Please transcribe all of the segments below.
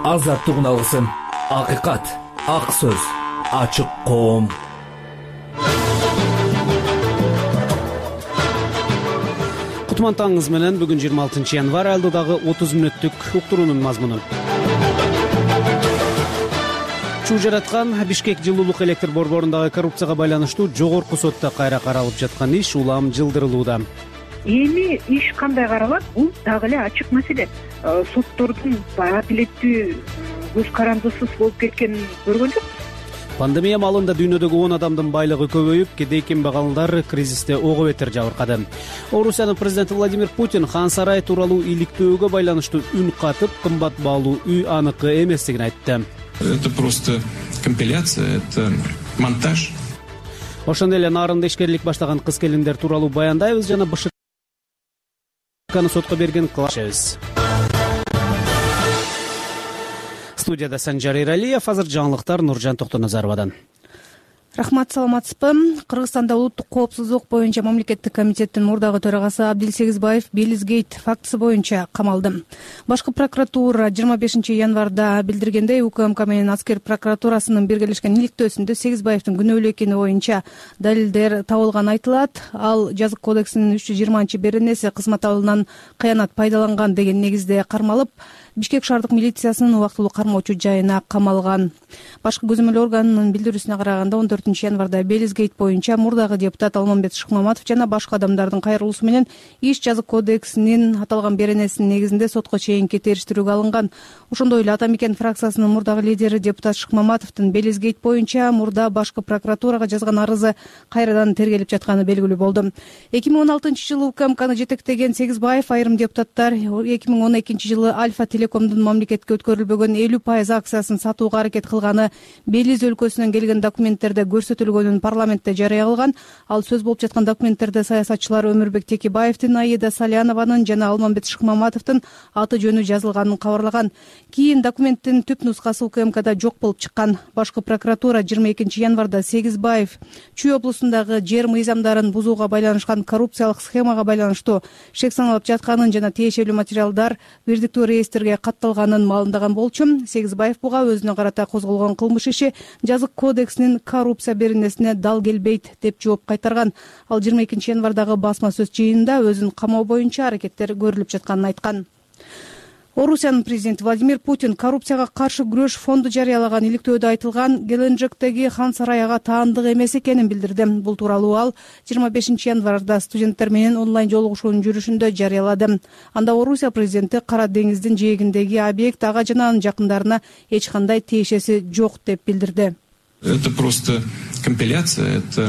азаттыгын алгысың. Акыйкат, ак сөз, ачык коом. Кутмантаңыз менен бүгүн 26 январь алдыдагы 30 мүнөттүк уктуруунун мазмуну. Чуу жараткан Бишкек жылуулук электр борборундагы коррупцияга байланыштуу жогорку сотто кайра каралып жаткан иш улам жылдырылууда. Эми иш кандай каралат? Бул дагы эле ачык маселе. Соттордун адилеттүү, көз карандысыз болуп кеткенин көргөн жокпуз. Пандемия маалында дүйнөдөгү 10 адамдын байлыгы көбөйүп, кедей кембагалдар кризисте ого бетер жабыркады. Орусиянын президенти Владимир Путин Хан сарай тууралуу иликтөөгө байланыштуу үн катып, кымбат баалуу үй аныкы эместигин айтты. Это просто компиляция, это монтаж. Ошондой эле нарында ишкерлик баштаган кыз келиндер тууралуу баяндайбыз жана БШКны сотко берген кылачыбыз. Студияда Санжар Эралиев, азыр жаңылыктар Нуржан Токтоназаровадан. Рахмат, саламатсызбы? Кыргызстанда улуттук коопсуздук боюнча мамлекеттик комитеттин мурдагы төрагасы Абдил Сегизбаев Белизгейт фактысы боюнча камалды. Башкы прокуратура 25 январда билдиргендей, УКМК менен аскер прокуратурасынын биргелешкен иликтөөсүндө Сегизбаевдин күнөөлүү экени боюнча далилдер табылганы айтылат. Ал жазык кодексинин 320-беренеси кызмат абалынан кыянат пайдаланган деген негизде кармалып, Бишкек шаардык милициясынын убактылуу кармоочу жайына камалган. Башкы көзөмөл органынын билдирүүсүнө караганда 14 январда Белизгейт боюнча мурдагы депутат Алмамбет Шыкмаматов жана башка адамдардын кайрылуусу менен иш жазык кодексинин аталган беренесинин негизинде сотко чейинки териштирүүгө алынган. Ошондой эле Ата Мекен фракциясынын мурдагы лидери депутат Шыкмаматовдун Белизгейт боюнча мурда башкы прокуратурага жазган арызы кайрадан тергелип жатканы белгилүү болду. 2016-жылы УКМКны жетектеген Сегизбаев айрым депутаттар 2012-жылы Альфа Телекомдун мамлекетке өткөрүлбөгөн 50% акциясын сатууга аракет кылганы Белиз өлкөсүнөн келген документтерде көрсөтүлгөнүн парламентте жарыя кылган. Ал сөз болуп жаткан документтерде саясатчылар Өмүрбек Текебаевдин, Аида Салянованын жана Алмамбет Шыкмаматовдун аты жөнү жазылганын кабарлаган. Кийин документтин түп нускасы УКМКда жок болуп чыккан. Башкы прокуратура 22 январда Сегизбаев Чүй облусундагы жер мыйзамдарын бузууга байланышкан коррупциялык схемага байланыштуу шек саналып жатканын жана тиешелүү материалдар бирдиктүү реестрге катталганын маалымдаган болчу. Сегизбаев буга өзүнө карата козголгон кылмыш иши жазык кодексинин коррупция беренесине дал келбейт деп жооп кайтарган. Ал 22 январдагы басма сөз жыйынында өзүн камоо боюнча аракеттер көрүлүп жатканын айткан. Орусиянын президенти Владимир Путин коррупцияга каршы күрөш фонду жарыялаган иликтөөдө айтылган Геленджиктеги Хан сарай ага таандык эмес экенин билдирди. Бул тууралуу ал 25 январда студенттер менен онлайн жолугушуунун жүрүшүндө жарыялады. Анда Орусия президенти Кара деңиздин жээгиндеги объект ага жана анын жакындарына эч кандай тиешеси жок деп билдирди. Это просто компиляция, это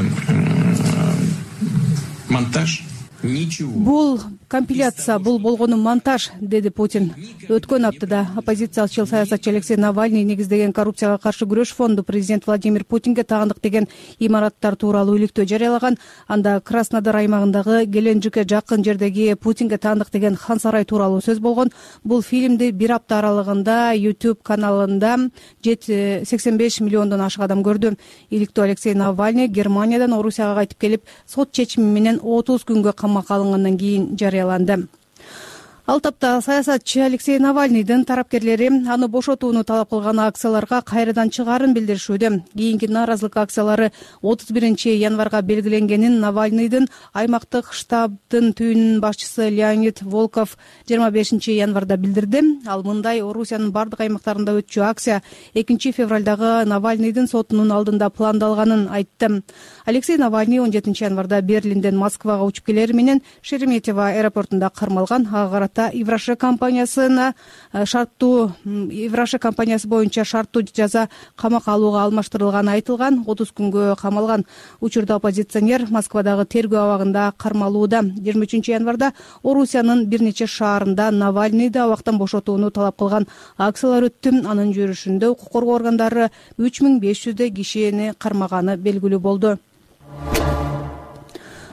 монтаж. Бул компиляция, бул болгону монтаж, деди Путин. Өткөн аптада оппозициячыл саясатчы Алексей Навальный негиздеген коррупцияга каршы күрөш фонду президент Владимир Путинге таандык деген имараттар тууралуу иликтөө жарыялаган. Анда Краснодар аймагындагы Геленджикке жакын жердеги Путинге таандык деген Хан сарай тууралуу сөз болгон. Бул фильмди бир апта аралыгында YouTube каналында 85 миллиондон ашык адам көрдү. Иликтөө Алексей Навальный Германиядан Орусияга кайтып келип, сот чечими менен 30 күнгө камакка алынгандан кийин жарыяланды. Ал тапта саясатчы Алексей Навальныйдын тарапкерлери аны бошотууну талап кылган акцияларга кайрадан чыгаарын билдиришүүдө. Кийинки нааразылык акциялары 31 январга белгиленгенин Навальныйдын аймактык штабдын түйүнүнүн башчысы Леонид Волков 25 январда билдирди. Ал мындай: Орусиянын бардык аймактарында өтчү акция 2 февралдагы Навальныйдын сотунун алдында пландалганын айтты. Алексей Навальный 17 январда Берлинден Москвага учуп келери менен Шереметьево аэропортунда кармалган. Ага Ивраше компаниясы боюнча шарттуу жаза камакка алууга алмаштырылганы айтылган. 30 күнгө камалган. Учурда оппозиционер Москвадагы тергөө абагында кармалууда. 23 январда Орусиянын бир нече шаарында Навальныйды абактан бошотууну талап кылган акциялар өттү. Анын жүрүшүндө укук коргоо органдары 3500 кишини кармаганы белгилүү болду.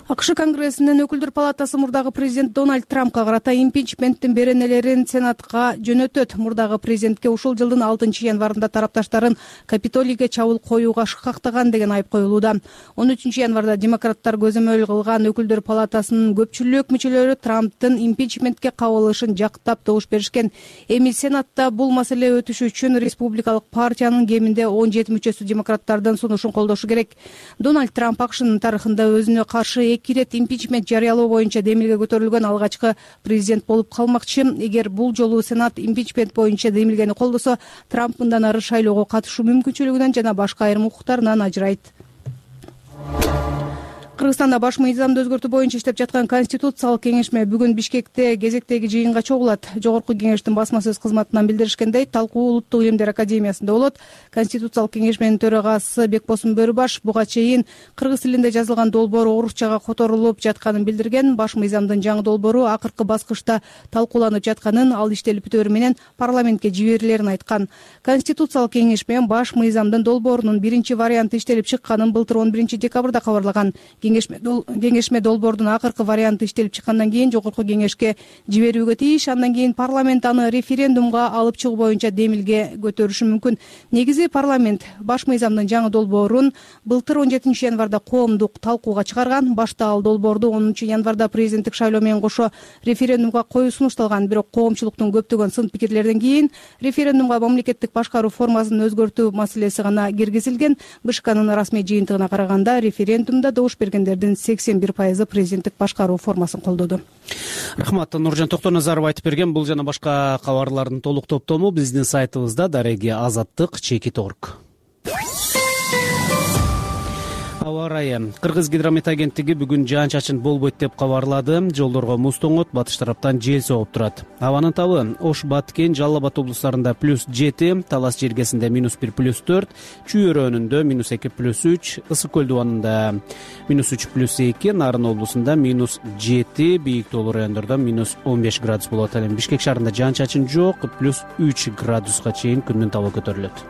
АКШ Конгрессинин өкүлдөр палатасы мурдагы президент Дональд Трампка карата импичменттин беренелерин Сенатка жөнөтөт. Мурдагы президентке ушул жылдын 6 январында тарапташтарын Капитолийге чабуул коюуга шыкактаган деген айып коюлууда. 13 январда демократтар көзөмөл кылган өкүлдөр палатасынын көпчүлүк мүчөлөрү Трамптын импичментке кабылышын жактап добуш беришкен. Эми Сенатта бул маселе өтүшү үчүн республикалык партиянын кеминде 17 мүчөсү демократтардын сунушун колдошу керек. Дональд Трамп АКШнын тарыхында өзүнө каршы 2 рет импичмент жарыялоо боюнча демилге көтөрүлгөн алгачкы президент болуп калмакчы. Эгер бул жолу Сенат импичмент боюнча демилгени колдосо, Трамп мындан ары шайлоого катышуу мүмкүнчүлүгүнөн жана башка айрым укуктарынан ажырайт. Кыргызстанда баш мыйзамды өзгөртүү боюнча иштеп жаткан Конституциялык кеңешме бүгүн Бишкекте кезектеги жыйынга чогулат. Жогорку кеңештин басма сөз кызматынан билдиришкендей, талкуу Улуттук илимдер академиясында болот. Конституциялык кеңешменин төрагасы Бекбосун Бөрүбаш буга чейин кыргыз тилинде жазылган долбоор орусчага которулуп жатканын билдирген. Баш мыйзамдын жаңы долбоору акыркы баскычта талкууланып жатканын, ал иштелип бүтөөрү менен парламентке жиберилерин айткан. Конституциялык кеңешме баш мыйзамдын долбоорунун биринчи варианты иштелип чыкканын былтыр 11 декабрда кабарлаган. Кеңешме долбоордун акыркы варианты иштелип чыккандан кийин жогорку кеңешке жиберүүгө тийиш. Андан кийин парламент аны референдумга алып чыгуу боюнча демилге көтөрүшү мүмкүн. Негизи парламент баш мыйзамдын жаңы долбоорун былтыр 17 январда коомдук талкууга чыгарган. Башта ал долбоорду 10 январда президенттик шайлоо менен кошо референдумга коюу сунушталган. Бирок коомчулуктун көптөгөн сын пикирлерден кийин референдумга мамлекеттик башкаруу формасын өзгөртүү маселеси гана киргизилген. БШКнын расмий жыйынтыгына караганда референдумда добуш бергендердин 81% президенттик башкаруу формасын колдоду. Рахмат. Нуржан Токтоназаров айтып берген. Бул жана башка кабарлардын толук топтому биздин сайтыбызда daregi-azаттык.org. Аба ырайы. Кыргыз гидромет агенттиги бүгүн жаан-чачын болбойт деп кабарлады. Жолдорго муз тоңот, батыш тараптан жел согуп турат. Абанын табы Ош, Баткен, Жалал Абад облустарында +7, Талас жергесинде -1, +4, Чүй өрөөнүндө -2, +3, Ысык көл дубанында -3, +2, Нарын облусунда -7, Бийик Тоолуу райондордо -15 градус болот. Ал эми Бишкек шаарында жаан-чачын жок, +3 градуска чейин күндүн табы көтөрүлөт.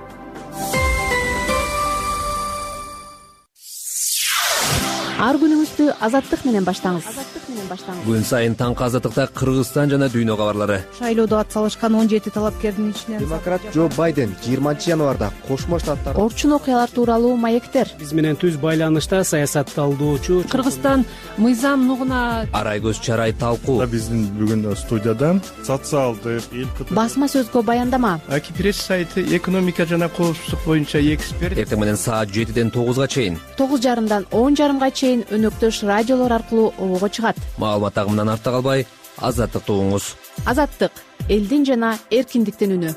Ар күнүңүздү азаттык менен баштаңыз. Күн сайын таңкы азаттыкта Кыргызстан жана дүйнө кабарлары. Шайлоодо ат салышкан 17 талапкердин ичинен демократ Джо Байден 20 январда Кошмо Штаттар орчун окуялар тууралуу маектер. Биз менен түз байланышта саясат талдоочу Кыргызстан мыйзам нугуна Арай-көз чарай талкуу. Биздин бүгүн студияда социалдык басма сөзгө баяндама. Аки пресс сайты экономика жана коопсуздук боюнча эксперт. Эртең менен саат 7ден 9га чейин 9:30дан 10:30га чейин өнөктөш радиолор аркылуу обого чыгат. Маалымат агымынан артта калбай, азаттыкты угуңуз. Азаттык — элдин жана эркиндиктин үнү.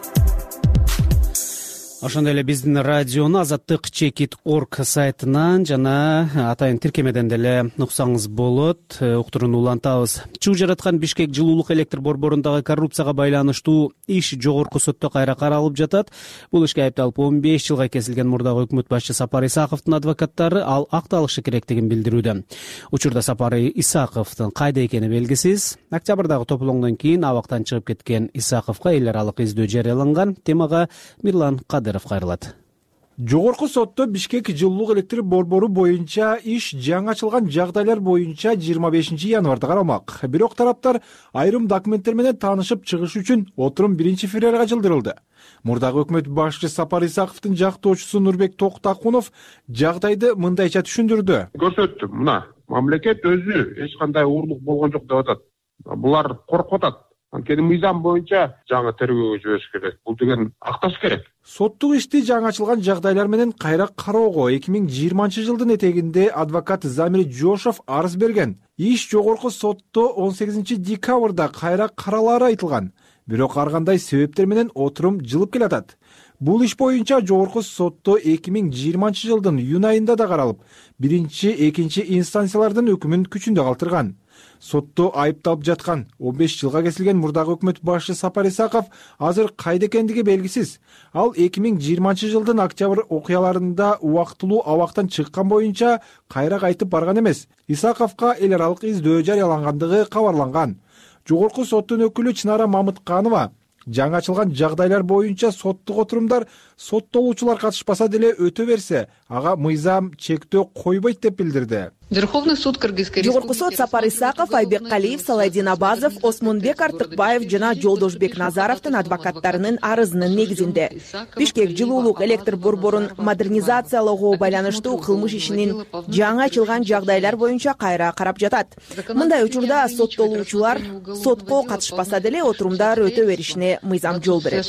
Ошондой эле биздин радиону azаттык.org сайтынан жана атайын тиркемеден деле уксаңыз болот. Уктуруну улантабыз. Чуу жараткан Бишкек жылуулук электр борборундагы коррупцияга байланыштуу иш жогорку сотто кайра каралып жатат. Бул ишке айыпталып 15 жылга кесилген мурдагы өкмөт башчы Сапар Исаковдун адвокаттары ал акталышы керектигин билдирүүдө. Учурда Сапар Исаковдун кайда экени белгисиз. Октябрдагы тополоңдон кийин абактан чыгып кеткен Исаковго эл аралык издөө жарыяланган. Темага Мирлан кайрылат. Жогорку сотто Бишкек жылуулук электр борбору боюнча иш жаңы ачылган жагдайлар боюнча 25 январда каралмак. Бирок тараптар айрым документтер менен таанышып чыгыш үчүн отурум 1-февралга жылдырылды. Мурдагы өкмөт башчы Сапар Исаковдун жактоочусу Нурбек Токтакунов жагдайды мындайча түшүндүрдү. Көрсөттүм, мына мамлекет өзү эч кандай уурлук болгон жок деп атат. Булар коркуп атат. Анткени мыйзам боюнча жаңы тергөөгө жибериш керек. Бул деген акташ керек. Соттук ишти жаңы ачылган жагдайлар менен кайра кароого 2020 жылдын этегинде адвокат Замир Жошов арыз берген. Иш жогорку сотто 18 декабрда кайра каралары айтылган. Бирок ар кандай себептер менен отурум жылып келатат. Бул иш боюнча жогорку сотто 2020 жылдын июнь айында да каралып, 1-2 инстанциялардын өкүмүн күчүндө калтырган. Сотто айыпталып жаткан 15 жылга кесилген мурдагы өкмөт башчы Сапар Исаков азыр кайда экендиги белгисиз. Ал 2020 жылдын октябрь окуяларында убактылуу абактан чыккан боюнча кайра кайтып барган эмес. Исаковго эл аралык издөө жарыялангандыгы кабарланган. Жогорку соттун өкүлү Чынара Мамытканова жаңы ачылган жагдайлар боюнча соттук отурумдар соттолуучулар катышпаса деле өтө берсе, ага мыйзам чектөө койбойт деп билдирди. Верховный суд Кыргызской Жогорку сот Сапар Исаков, Айбек Калиев, Салайдин Абазов, Осмонбек Артыкбаев жана Жолдошбек Назаровдун адвокаттарынын арызынын негизинде Бишкек жылуулук электр борборун модернизациялоого байланыштуу кылмыш ишинин жаңы ачылган жагдайлар боюнча кайра карап жатат. Мындай учурда соттолуучулар сотко катышпаса деле отурумдар өтө беришине мыйзам жол берет.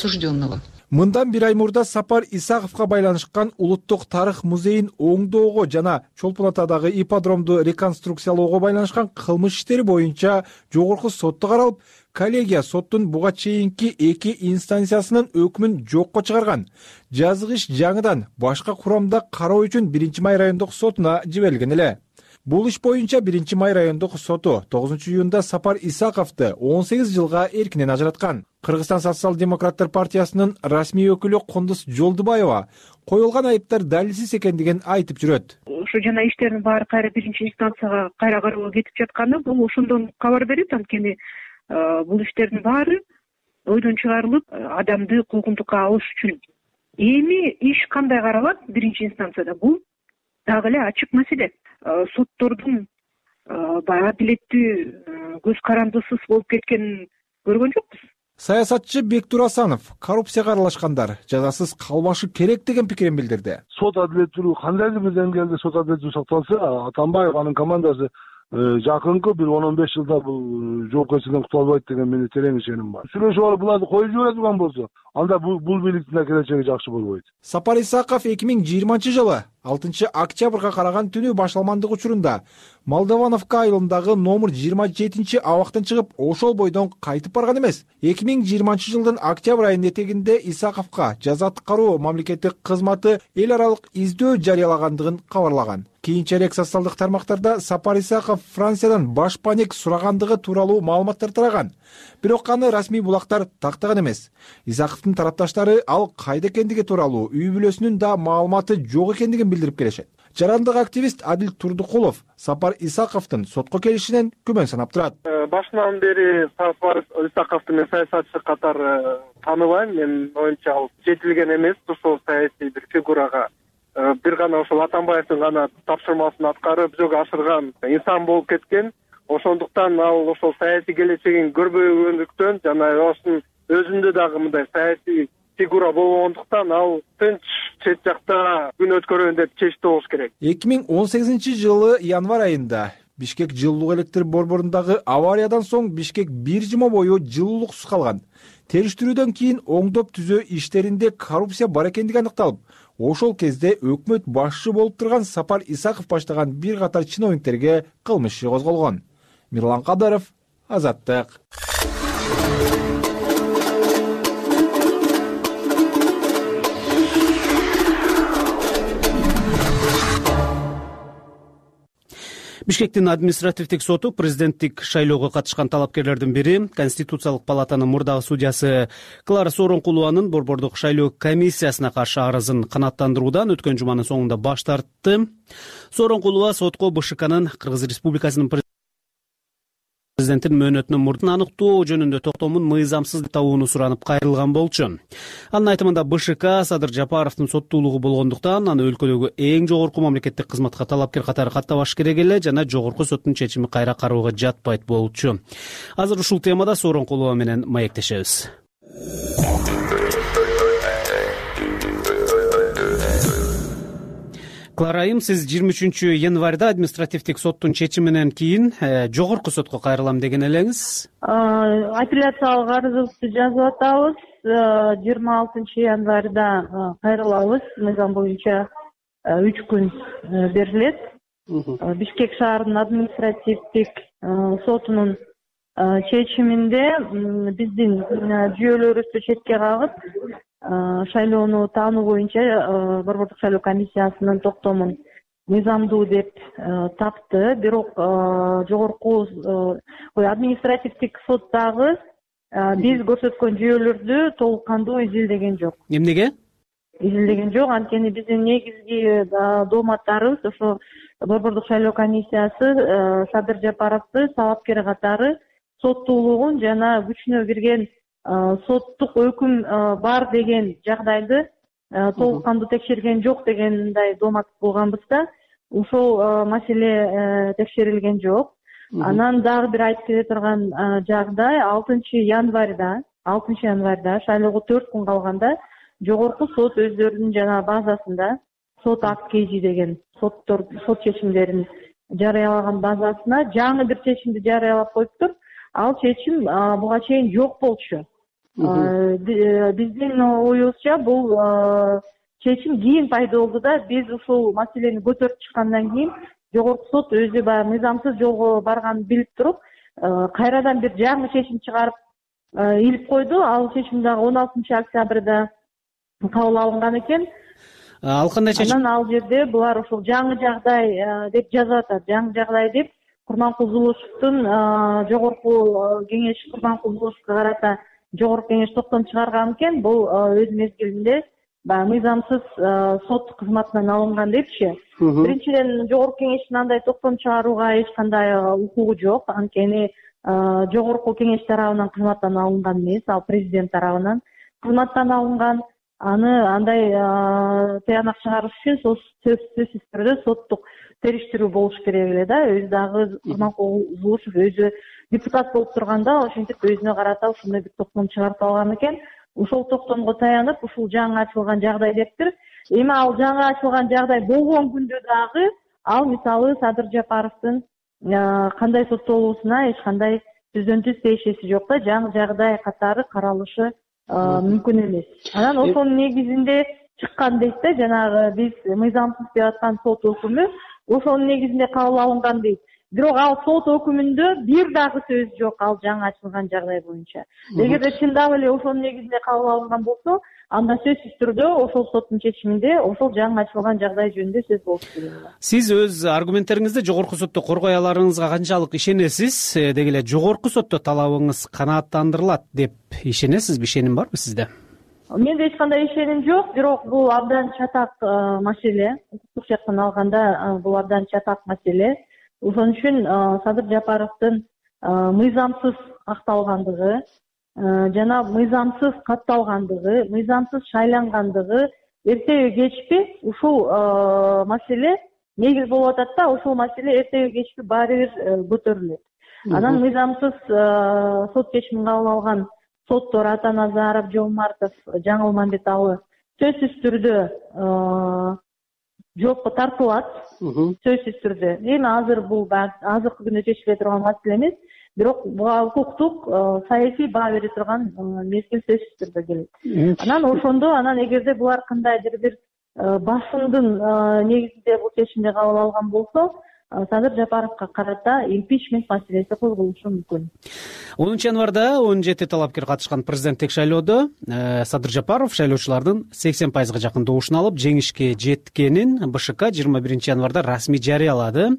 Мындан бир ай мурда Сапар Исаковго байланышкан Улуттук тарых музейин оңдоого жана Чолпон Атадагы ипподромду реконструкциялоого байланышкан кылмыш иштери боюнча жогорку сотто каралып, коллегия соттун буга чейинки эки инстанциясынын өкмүн жокко чыгарган. Жазык иш жаңыдан башка курамда кароо үчүн 1-Май райондук сотуна жиберилген эле. Бул иш боюнча 1-Май райондук соту 9-июнда Сапар Исаковду 18 жылга эркинен ажыраткан. Кыргызстан социал-демократтар партиясынын расмий өкүлү Кондус Жолдубаева коюлган айыптар далилсиз экендигин айтып жүрөт. Ушу жана иштердин баары кайра 1-инстанцияга кайра кароого кетип жатканы бул ошондон кабар берет. Анткени бул иштердин баары ойдон чыгарылып, адамды куугунтукка алыш үчүн. Эми иш кандай каралат 1-инстанцияда? Бул дагы эле ачык маселе. Соттордун баягы адилеттүү көз карандысыз болуп кеткенин көргөн жокпуз. Саясатчы Бектур Асанов коррупцияга аралашкандар жазасыз калбашы керек деген пикирин билдирди. Сот адилеттүүлүгү кандайдыр бир деңгээлде сот адилеттүүлүгү сакталса, Атамбаев анын командасы жакынкы бир 10-15 жылда бул жоопкерчиликтен кутула албайт деген менин терең ишеним бар. Сүйлөшүп алып буларды коюп жибере турган болсо, анда бул бийликтин келечеги жакшы болбойт. Сапар Исаков 2020-жылы 6-октябрга караган түнү башталмандык учурунда Молдовановка айылындагы номер 27-абактан чыгып, ошол бойдон кайтып барган эмес. 2020-жылдын октябрь айынын этегинде Исаковго жаза аткаруу мамлекеттик кызматы эл аралык издөө жарыялагандыгын кабарлаган. Кийинчерээк социалдык тармактарда Сапар Исаков Франциядан баш паник сурагандыгы тууралуу маалыматтар тараган. Бирок аны расмий булактар тактаган эмес. Исаковдун тарапташтары ал кайда экендиги тууралуу үй бүлөсүнүн да маалыматы жок экендигин билдирип келишет. Жарандык активист Адил Турдукулов Сапар Исаковдун сотко келишинен күмөн санап турат. Башынан бери Сапар Исаковду мен саясатчы катары тааныбайм. Мен оюнча ал жетилген эмес, ошол саясий бир фигурага бир гана ошол Атамбаевдин гана тапшырмасын аткарып жүзөгө ашырган инсан болуп кеткен. Ошондуктан ал ошол саясий келечегин көрбөгөндүктөн жана ошонун өзүндө дагы мындай саясий фигура болгондуктан ал тынч чет жакта күн өткөрөйүн деп чечти болуш керек. 2018-жылы январь айында Бишкек жылуулук электр борборундагы авариядан соң Бишкек бир жума бою жылуулуксуз калган. Териштирүүдөн кийин оңдоп түзөө иштеринде коррупция бар экендиги аныкталып, ошол кезде өкмөт башчы болуп турган Сапар Исаков баштаган бир катар чиновниктерге кылмыш иши козголгон. Мирлан Кадаров, Азаттык. Бишкектин административдик соту президенттик шайлоого катышкан талапкерлердин бири Конституциялык палатанын мурдагы судьясы Клара Сооронкулованын борбордук шайлоо комиссиясына каршы арызын канааттандыруудан өткөн жуманын соңунда баш тартты. Сооронкулова сотко БШКнын Кыргыз Республикасынын президенттин мөөнөтүнүн мурдун аныктоо жөнүндө токтомун мыйзамсыз деп табууну суранып кайрылган болчу. Анын айтымында БШК Садыр Жапаровдун соттуулугу болгондуктан аны өлкөдөгү эң жогорку мамлекеттик кызматка талапкер катары каттабаш керек эле жана жогорку соттун чечими кайра кароого жатпайт болчу. Азыр ушул темада Сооронкулова менен маектешебиз. Клара айым, сиз 23-январда административдик соттун чечиминен кийин жогорку сотко кайрылам деген элеңиз. Апелляциялык арызыбызды жазып атабыз. 26-январда кайрылабыз. Мыйзам боюнча 3 күн берилет. Бишкек шаарынын административдик сотунун чечиминде биздин жүйөлөрүбүздү четке кагып, шайлоону таануу боюнча борбордук шайлоо комиссиясынын токтомун мыйзамдуу деп тапты. Бирок жогорку административдик соттагы биз көрсөткөн жүйөлөрдү толук кандуу изилдеген жок. Эмнеге? Изилдеген жок, анткени биздин негизги дооматтарыбыз ошо борбордук шайлоо комиссиясы Садыр Жапаровду талапкер катары соттуулугун жана күчүнө кирген соттук өкүм бар деген жагдайды толук кандуу текшерген жок деген мындай доомат болгонбуз да. ушул маселе текшерилген жок. Анан дагы бир айтып кете турган жагдай 6 январда шайлоого 4 күн калганда жогорку сот өздөрүнүн жанагы базасында сот акт KG деген сот чечимдерин жарыялаган базасына жаңы бир чечимди жарыялап коюптур. Ал чечим буга чейин жок болчу. Биздин оюбузча бул чечим кийин пайда болду да, биз ушул маселени көтөрүп чыккандан кийин жогорку сот өзү баягы мыйзамсыз жолго барганын билип туруп, кайрадан бир жаңы чечим чыгарып илип койду. Ал чечим дагы 16 октябрда кабыл алынган экен. Ал кандай чечим? Анан ал жерде булар ушул жаңы жагдай деп жазып атат. Жаңы жагдай деп Курманкул Зулушевдун жогорку кеңеш Курманкул-Зулушевго карата жогорку кеңеш токтом чыгарган экен. Бул өз мезгилинде баягы мыйзамсыз сот кызматынан алынган депчи. Биринчиден жогорку кеңештин андай токтом чыгарууга эч кандай укугу жок. Анткени жогорку кеңеш тарабынан кызматтан алынган эмес, ал президент тарабынан кызматтан алынган. Аны андай тыянак чыгарыш үчүн сөзсүз түрдө соттук териштирүү болуш керек эле да. Өзү дагы Курманкул Зулушев өзү депутат болуп турганда ошентип өзүнө карата ушундай бир токтом чыгарып алган экен. Ушул токтомго таянып ушул жаңы ачылган жагдай дептир. Эми ал жаңы ачылган жагдай болгон күндө дагы ал мисалы Садыр Жапаровдун кандай соттолуусуна эч кандай түздөн түз тиешеси жок да, жаңы жагдай катары каралышы мүмкүн эмес. Анан ошонун негизинде чыккан дейт да, жанагы биз мыйзамсыз деп аткан сот өкүмү ошонун негизинде кабыл алынган дейт. Бирок ал сот өкүмүндө бир дагы сөз жок ал жаңы ачылган жагдай боюнча. Эгерде чындап эле ошонун негизинде кабыл алынган болсо, анда сөзсүз түрдө ошол соттун чечиминде ошол жаңы ачылган жагдай жөнүндө сөз болуш керек. Сиз өз аргументтериңизди жогорку сотто коргой аларыңызга канчалык ишенесиз? Деги эле жогорку сотто талабыңыз канааттандырылат деп ишенесизби? Ишеним барбы сизде? Менде эч кандай ишеним жок, бирок бул абдан чатак маселе. Укуктук жактан алганда бул абдан чатак маселе. Ошон үчүн Садыр Жапаровдун мыйзамсыз акталгандыгы, жана мыйзамсыз катталгандыгы, мыйзамсыз шайлангандыгы эртеби кечпи ушул маселе негиз болуп атат да, ушул маселе эртеби кечпи баары бир көтөрүлөт. Анан мыйзамсыз сот чечимин кабыл алган соттор Атаназаров, Жомартов, Жаңылмамбеталы сөзсүз түрдө жокко тартылат, сөзсүз түрдө. Эми азыр бул азыркы күндө чечиле турган маселе эмес, бирок буга укуктук, саясий баа бере турган мезгил сөзсүз түрдө келет. Анан ошондо, эгерде булар кандайдыр бир басымдын негизинде бул чечимди кабыл алган болсо, Садыр Жапаровго карата импичмент маселеси козголушу мүмкүн. 10 январда 17 талапкер катышкан президенттик шайлоодо Садыр Жапаров шайлоочулардын 80% жакын добушун алып, жеңишке жеткенин БШК 21 январда расмий жарыялады.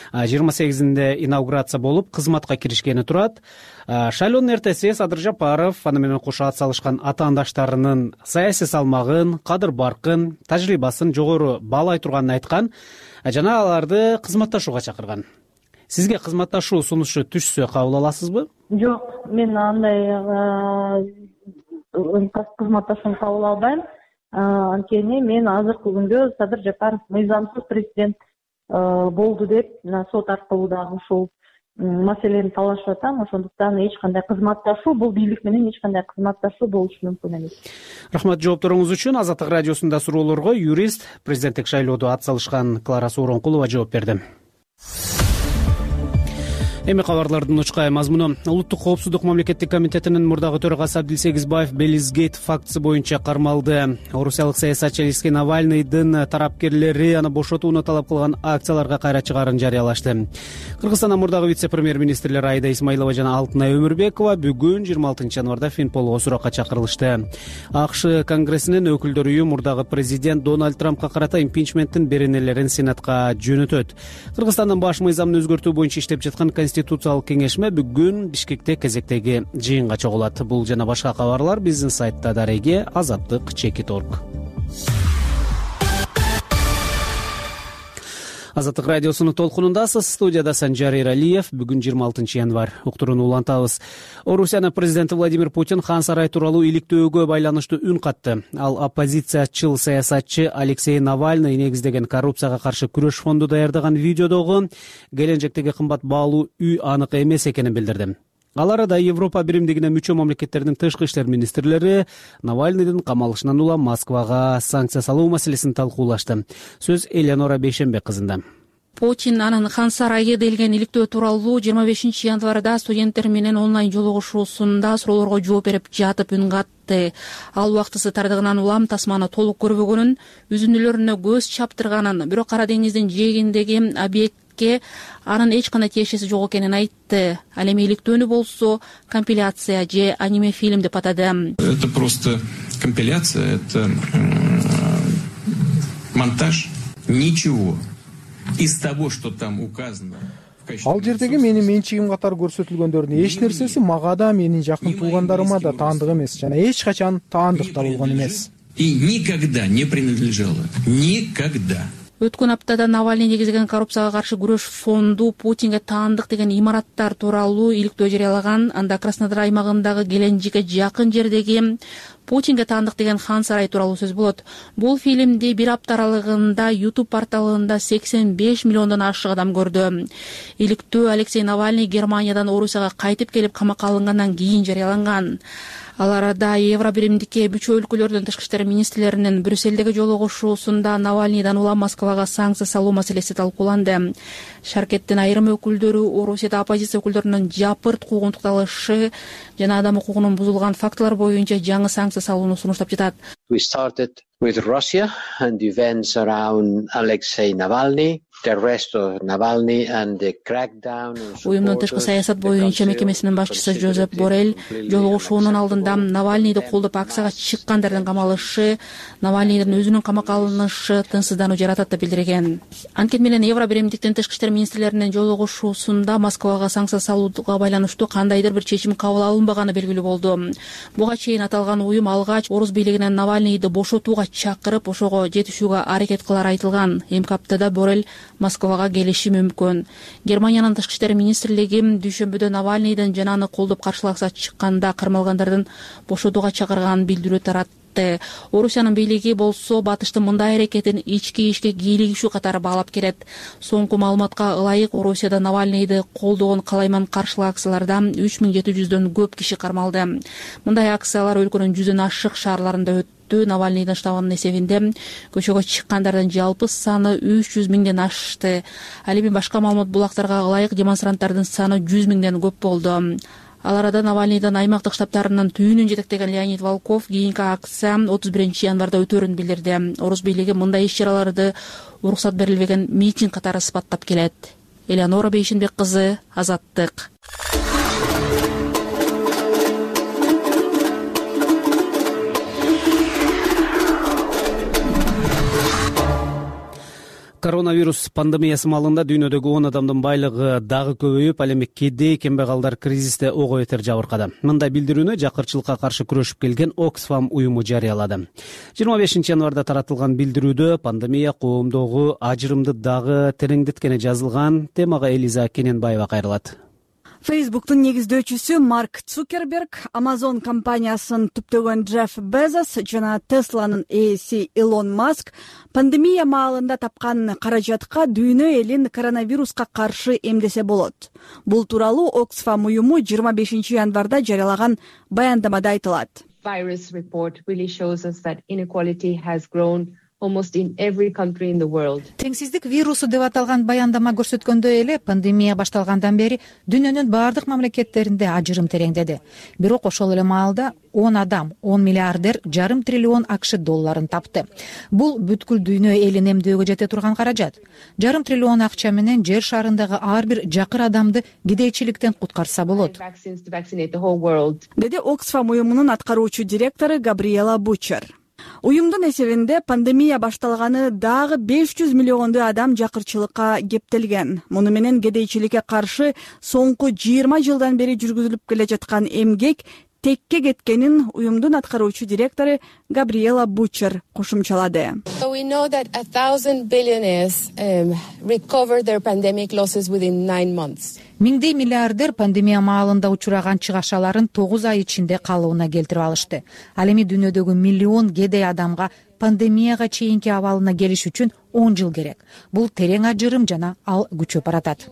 28-inde инаугурация болуп, кызматка киришкени турат. Шайлоонун эртеси Садыр Жапаров аны менен кошо ат салышкан атаандаштарынын саясий салмагын, кадыр баркын, тажрыйбасын жогору баалай турганын айткан. Жана аларды кызматташууга чакырган. Сизге кызматташуу сунушу түшсө кабыл аласызбы? Жок, мен андай кызматташууну кабыл албайм. Анткени мен азыркы күндө Садыр Жапаров мыйзамсыз президент болду деп сот аркылуу дагы ушул маселени талашып атам. Ошондуктан эч кандай кызматташуу, бул бийлик менен эч кандай кызматташуу болушу мүмкүн эмес. Рахмат жоопторуңуз үчүн. Азаттык радиосунда суроолорго юрист, президенттик шайлоодо ат салышкан Клара Сооронкулова жооп берди. Эми кабарлардын учкай мазмуну. Улуттук коопсуздук мамлекеттик комитетинин мурдагы төрагасы Абдилсегизбаев Белизгейт фактысы боюнча кармалды. Орусиялык саясатчы Алексей Навальныйдын тарапкерлери аны бошотууну талап кылган акцияларга кайра чыгарын жарыялашты. Кыргызстандын мурдагы вице-премьер-министрлери Айда Исмаилова жана Алтынай Өмүрбекова бүгүн 26 январда Финполго суракка чакырылышты. АКШ Конгрессинин өкүлдөр үйү мурдагы президент Дональд Трампка карата импичменттин беренелерин Сенатка жөнөтөт. Кыргызстандын баш мыйзамын өзгөртүү боюнча иштеп жаткан Конституциялык кеңешме бүгүн Бишкекте кезектеги жыйынга чогулат. Бул жана башка кабарлар биздин сайтта дареги azаттык.org. Азаттык радиосунун толкунундасыз. Студияда Санжар Эралиев. Бүгүн 26 январь. Уктурууну улантабыз. Орусиянын президенти Владимир Путин хан сарай тууралуу иликтөөгө байланыштуу үн катты. Ал оппозициячыл саясатчы Алексей Навальный негиздеген коррупцияга каршы күрөш фонду даярдаган видеодогу келечектеги кымбат баалуу үй анык эмес экенин билдирди. Ал арада Европа биримдигине мүчө мамлекеттердин тышкы иштер министрлери Навальныйдын камалышынан улам Москвага санкция салуу маселесин талкуулашты. Сөз Элеонора Бейшенбек кызында. Путин анын хан сарайы делген иликтөө тууралуу 25 январда студенттер менен онлайн жолугушуусунда суроолорго жооп берип жатып үн катты. Ал убактысы тардыгынан улам тасманы толук көрбөгөнүн, үзүндүлөрүнө көз чаптырганын, бирок Кара деңиздин жээгиндеги объектке анын эч кандай тиешеси жок экенин айтты. Ал эми иликтөөнү болсо компиляция же аниме фильм деп атады. Это просто компиляция, это монтаж. Ничего из того, что там указано. Ал жердеги менин менчигим катары көрсөтүлгөндөрдүн эч нерсеси мага да, менин жакын туугандарыма да таандык эмес жана эч качан таандык да болгон эмес. И никогда не принадлежало. Никогда. Өткөн аптада Навальный негиздеген коррупцияга каршы күрөш фонду Путинге таандык деген имараттар тууралуу иликтөө жарыялаган. Анда Краснодар аймагындагы Геленджикке жакын жердеги Путинге таандык деген хан сарай тууралуу сөз болот. Бул фильмди бир апта аралыгында YouTube порталында 85 миллиондон ашык адам көрдү. Иликтөө Алексей Навальный Германиядан Орусияга кайтып келип камакка алынгандан кийин жарыяланган. Ал арада Евро биримдикке мүчө өлкөлөрдүн тышкы иштер министрлеринин Брюссельдеги жолугушуусунда Навальныйдан улам Москвага санкция салуу маселеси талкууланды. Шаркеттин айрым өкүлдөрү Орусияда оппозиция өкүлдөрүнүн жапырт куугунтук талашы жана адам укугунун бузулган фактылар боюнча жаңы санкция салууну сунуштап жатат. We started with Russia and the events around Alexei Navalny. Уюмдун тышкы саясат боюнча мекемесинин башчысы Жозеп Боррель жолугушуунун алдында Навальныйды колдоп акцияга чыккандардын камалышы, Навальныйдын өзүнүн камакка алынышы тынчсыздануу жаратат деп билдирген. Анткени менен Евро биримдиктин тышкы иштер министрлеринин жолугушуусунда Москвага санкция салууга байланыштуу кандайдыр бир чечим кабыл алынбаганы белгилүү болду. Буга чейин аталган уюм алгач Орус бийлигинен Навальныйды бошотууга чакырып, ошого жетишүүгө аракет кылары айтылган. Эмки аптада Боррель Москвага келиши мүмкүн. Германиянын тышкы иштер министрлиги дүйшөмбүдө Навальныйдын жананы колдоп каршылакса чыкканда кармалгандардын бошотууга чакырганын билдирүү таратты. Орусиянын бийлиги болсо батыштын мындай аракетин ички ишке кийлигишүү катары баалап келет. Соңку маалыматка ылайык Орусияда Навальныйды колдогон калайман каршылык акциялардан 3700дөн көп киши кармалды. Мындай акциялар өлкөнүн 100дөн ашык шаарларында өттү. Навальныйдын штабынын эсебинде көчөгө чыккандардын жалпы саны 300 миңден ашты. Ал эми башка маалымат булактарга ылайык демонстранттардын саны 100 миңден көп болду. Ал арада Навальныйдын аймактык штабтарынын түйүнүн жетектеген Леонид Волков кийинки акция 31 январда өтөрүн билдирди. Орус бийлиги мындай иш-чараларды уруксат берилбеген митинг катары сыпаттап келет. Элеонора Бейшенбек кызы, Азаттык. Коронавирус пандемиясы маалында дүйнөдөгү 10 адамдын байлыгы дагы көбөйүп, ал эми кедей кембагалдар кризисте ого бетер жабыркады. Мындай билдирүүнү жакырчылыкка каршы күрөшүп келген Оксфам уюму жарыялады. 25 январда таратылган билдирүүдө пандемия коомдогу ажырымды дагы тереңдеткени жазылган. Темага Элиза Кененбаева кайрылат. Facebook'тун негиздөөчүсү Марк Цукерберг, Amazon компаниясын түптөгөн Джефф Безос жана Тесланын ээси Илон Маск пандемия маалында тапкан каражатка дүйнө элин коронавируска каршы эмдесе болот. Бул тууралуу Оксфам уюму 25 январда жарыялаган баяндамада айтылат. Virus report really shows us that inequality has grown almost in every country in the world. Теңсиздик вирусу деп аталган баяндама көрсөткөндөй эле пандемия башталгандан бери дүйнөнүн бардык мамлекеттеринде ажырым тереңдеди. Бирок ошол эле маалда 10 адам 10 миллиардер жарым триллион АКШ долларын тапты. Бул бүткүл дүйнө элин эмдөөгө жете турган каражат. Жарым триллион акча менен жер шарындагы ар бир жакыр адамды кедейчиликтен куткарса болот. Деди Оксфам уюмунун аткаруучу директору Габриэла Бучер. Уюмдун эсебинде пандемия башталганы дагы 500 миллионду адам жакырчылыкка кептелген. Муну менен кедейчиликке каршы соңку 20 жылдан бери жүргүзүлүп келе жаткан эмгек текке кеткенин уюмдун аткаруучу директору Габриела Бучер кошумчалады. We know that 1,000 billionaires recover their pandemic losses within 9 months. Миңдей миллиардер пандемия маалында учураган чыгашаларын 9 ай ичинде калыбына келтирип алышты. Ал эми дүйнөдөгү миллион кедей адамга пандемияга чейинки абалына келиш үчүн 10 жыл керек. Бул терең ажырым жана ал күчөп баратат.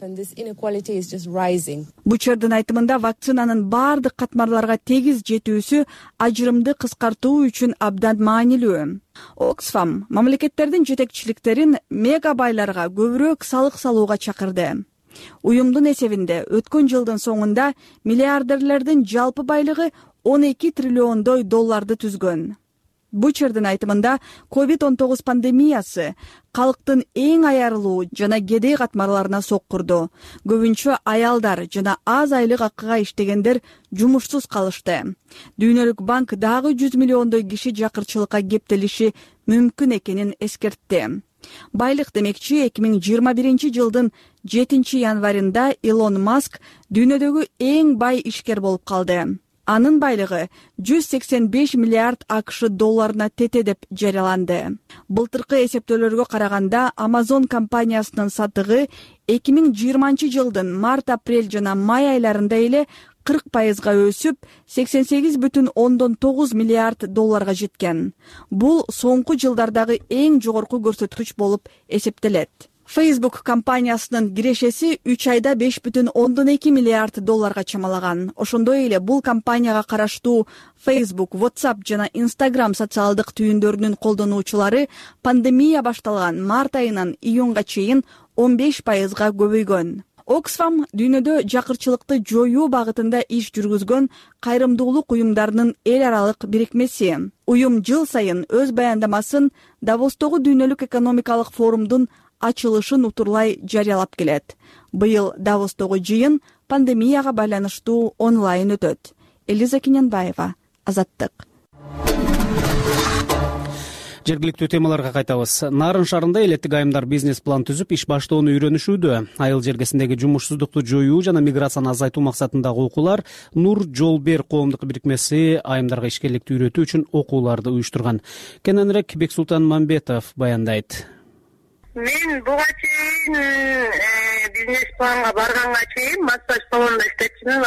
Бучердин айтымында вакцинанын баардык катмарларга тегиз жетүүсү ажырымды кыскартуу үчүн абдан маанилүү. Оксфам мамлекеттердин жетекчиликтерин мега байларга көбүрөөк салык салууга чакырды. Уюмдун эсебинде өткөн жылдын соңунда миллиардерлердин жалпы байлыгы 12 триллиондой долларды түзгөн. Бучердин айтымында COVID-19 пандемиясы калктын эң аярылуу жана кедей катмарларына соккурду. Көбүнчө аялдар жана аз айлык акыга иштегендер жумушсуз калышты. Дүйнөлүк банк дагы 100 миллиондой киши жакырчылыкка кептелиши мүмкүн экенин эскертти. Байлык демекчи 2021 жылдын 7 январында Илон Маск дүйнөдөгү эң бай ишкер болуп калды. Анын байлыгы 185 миллиард АКШ долларына тете деп жарыяланды. Былтыркы эсептөөлөргө караганда Amazon компаниясынын сатыгы 2020 жылдын март-апрель жана май айларында эле 40% өсүп, 88,9 миллиард долларга жеткен. Бул соңку жылдардагы эң жогорку көрсөткүч болуп эсептелет. Facebook компаниясынын кирешеси 3 айда 5,2 миллиард долларга чамалаган. Ошондой эле бул компанияга караштуу Facebook, WhatsApp жана Instagram социалдык түйүндөрүнүн колдонуучулары пандемия башталган март айынан июнга чейин 15%га көбөйгөн. Оксфам дүйнөдө жакырчылыкты жоюу багытында иш жүргүзгөн кайрымдуулук уюмдарынын эл аралык бирикмеси. Уюм жыл сайын өз баяндамасын Давостогу дүйнөлүк экономикалык форумдун ачылышын утурлай жарыялап келет. Быйыл Давостогу жыйын пандемияга байланыштуу онлайн өтөт. Элиза Кинянбаева, Азаттык. Жергиликтүү темаларга кайтабыз. Нарын шаарында элеттик айымдар бизнес план түзүп, иш баштоону үйрөнүшүүдө. Айыл жергесиндеги жумушсуздукту жоюу жана миграцияны азайтуу максатындагы окуулар Нур жол бер коомдук бирикмеси айымдарга ишкерликти үйрөтүү үчүн окууларды уюштурган. Кененирээк Бексултан Мамбетов баяндайт. Мен буга чейин бизнес планга барганга чейин массаж салонунда иштечүмүн,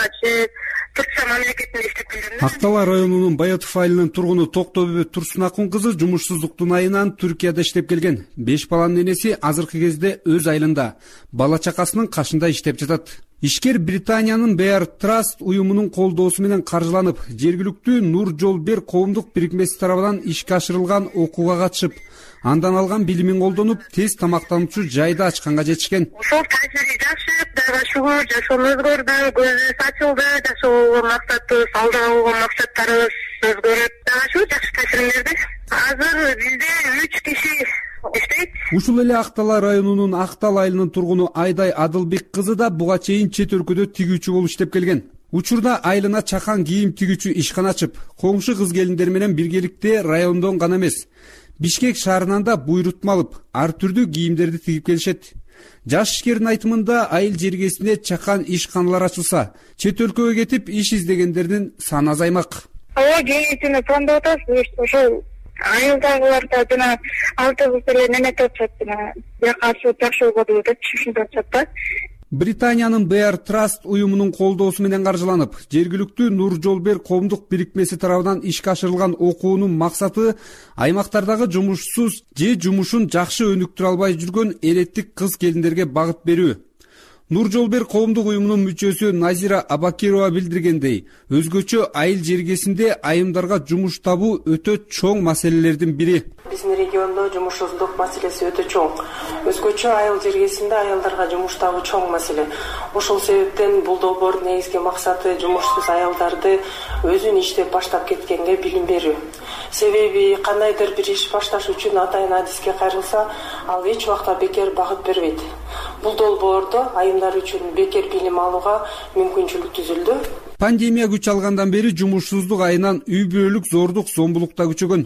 Турция мамлекетинде иштеп келдим. Актала районунун Байотов айылынын тургуну Токтобөбөт Турсунакун кызы жумушсуздуктун айынан Түркияда иштеп келген. 5 баланын энеси азыркы кезде өз айылында бала чакасынын кашында иштеп жатат. Ишкер Британиянын Bear Trust уюмунун колдоосу менен каржыланып, жергиликтүү Нур жол бер коомдук бирикмеси тарабынан ишке ашырылган окууга катышып, андан алган билимин колдонуп, тез тамактануучу жайды ачканга жетишкен. Ошол таасири жакшы, Кудайга шүгүр, жашоом өзгөрдү, көзүбүз ачылды, жашоого максатыбыз, алдыга койгон максаттарыбыз өзгөрүп, ошо жакшы таасирин берди. Азыр бизде 3 киши иштейт. Ушул эле Актала районунун Актал айылынын тургуну Айдай Адылбек кызы да буга чейин чет өлкөдө тигүүчү болуп иштеп келген. Учурда айылына чакан кийим тигүүчү ишкана ачып, коңшу кыз келиндер менен биргеликте райондон гана эмес, Бишкек шаарынан да буйрутма алып, ар түрдүү кийимдерди тигип келишет. Жаш ишкердин айтымында айыл жергесинде чакан ишканалар ачылса, чет өлкөгө кетип иш издегендердин саны азаймак. Ооба, кеңейтүүнү пландап атабыз. Ошол айылдагыларда жана алтыбыз эле неметип атышат, жана бияка ачылып жакшы болду деп түшүнүп атышат да. Британиянын Bear Trust уюмунун колдоосу менен каржыланып, жергиликтүү Нур жол бер коомдук бирикмеси тарабынан ишке ашырылган окуунун максаты аймактардагы жумушсуз же жумушун жакшы өнүктүрө албай жүргөн элеттик кыз келиндерге багыт берүү. Нур жол бер коомдук уюмунун мүчөсү Назира Абакирова билдиргендей, өзгөчө айыл жергесинде айымдарга жумуш табуу өтө чоң маселелердин бири. Биздин региондо жумушсуздук маселеси өтө чоң. Өзгөчө айыл жергесинде аялдарга жумуш табуу чоң маселе. Ошол себептен бул долбоордун негизги максаты жумушсуз аялдарды өзүн иштеп баштап кеткенге билим берүү. Себеби кандайдыр бир иш башташ үчүн атайын адиске кайрылса, ал эч убакта бекер багыт бербейт. Бул долбоордо айымдар үчүн бекер билим алууга мүмкүнчүлүк түзүлдү. Пандемия күч алгандан бери жумушсуздук айынан үй бүлөлүк зордук, зомбулук да күчөгөн.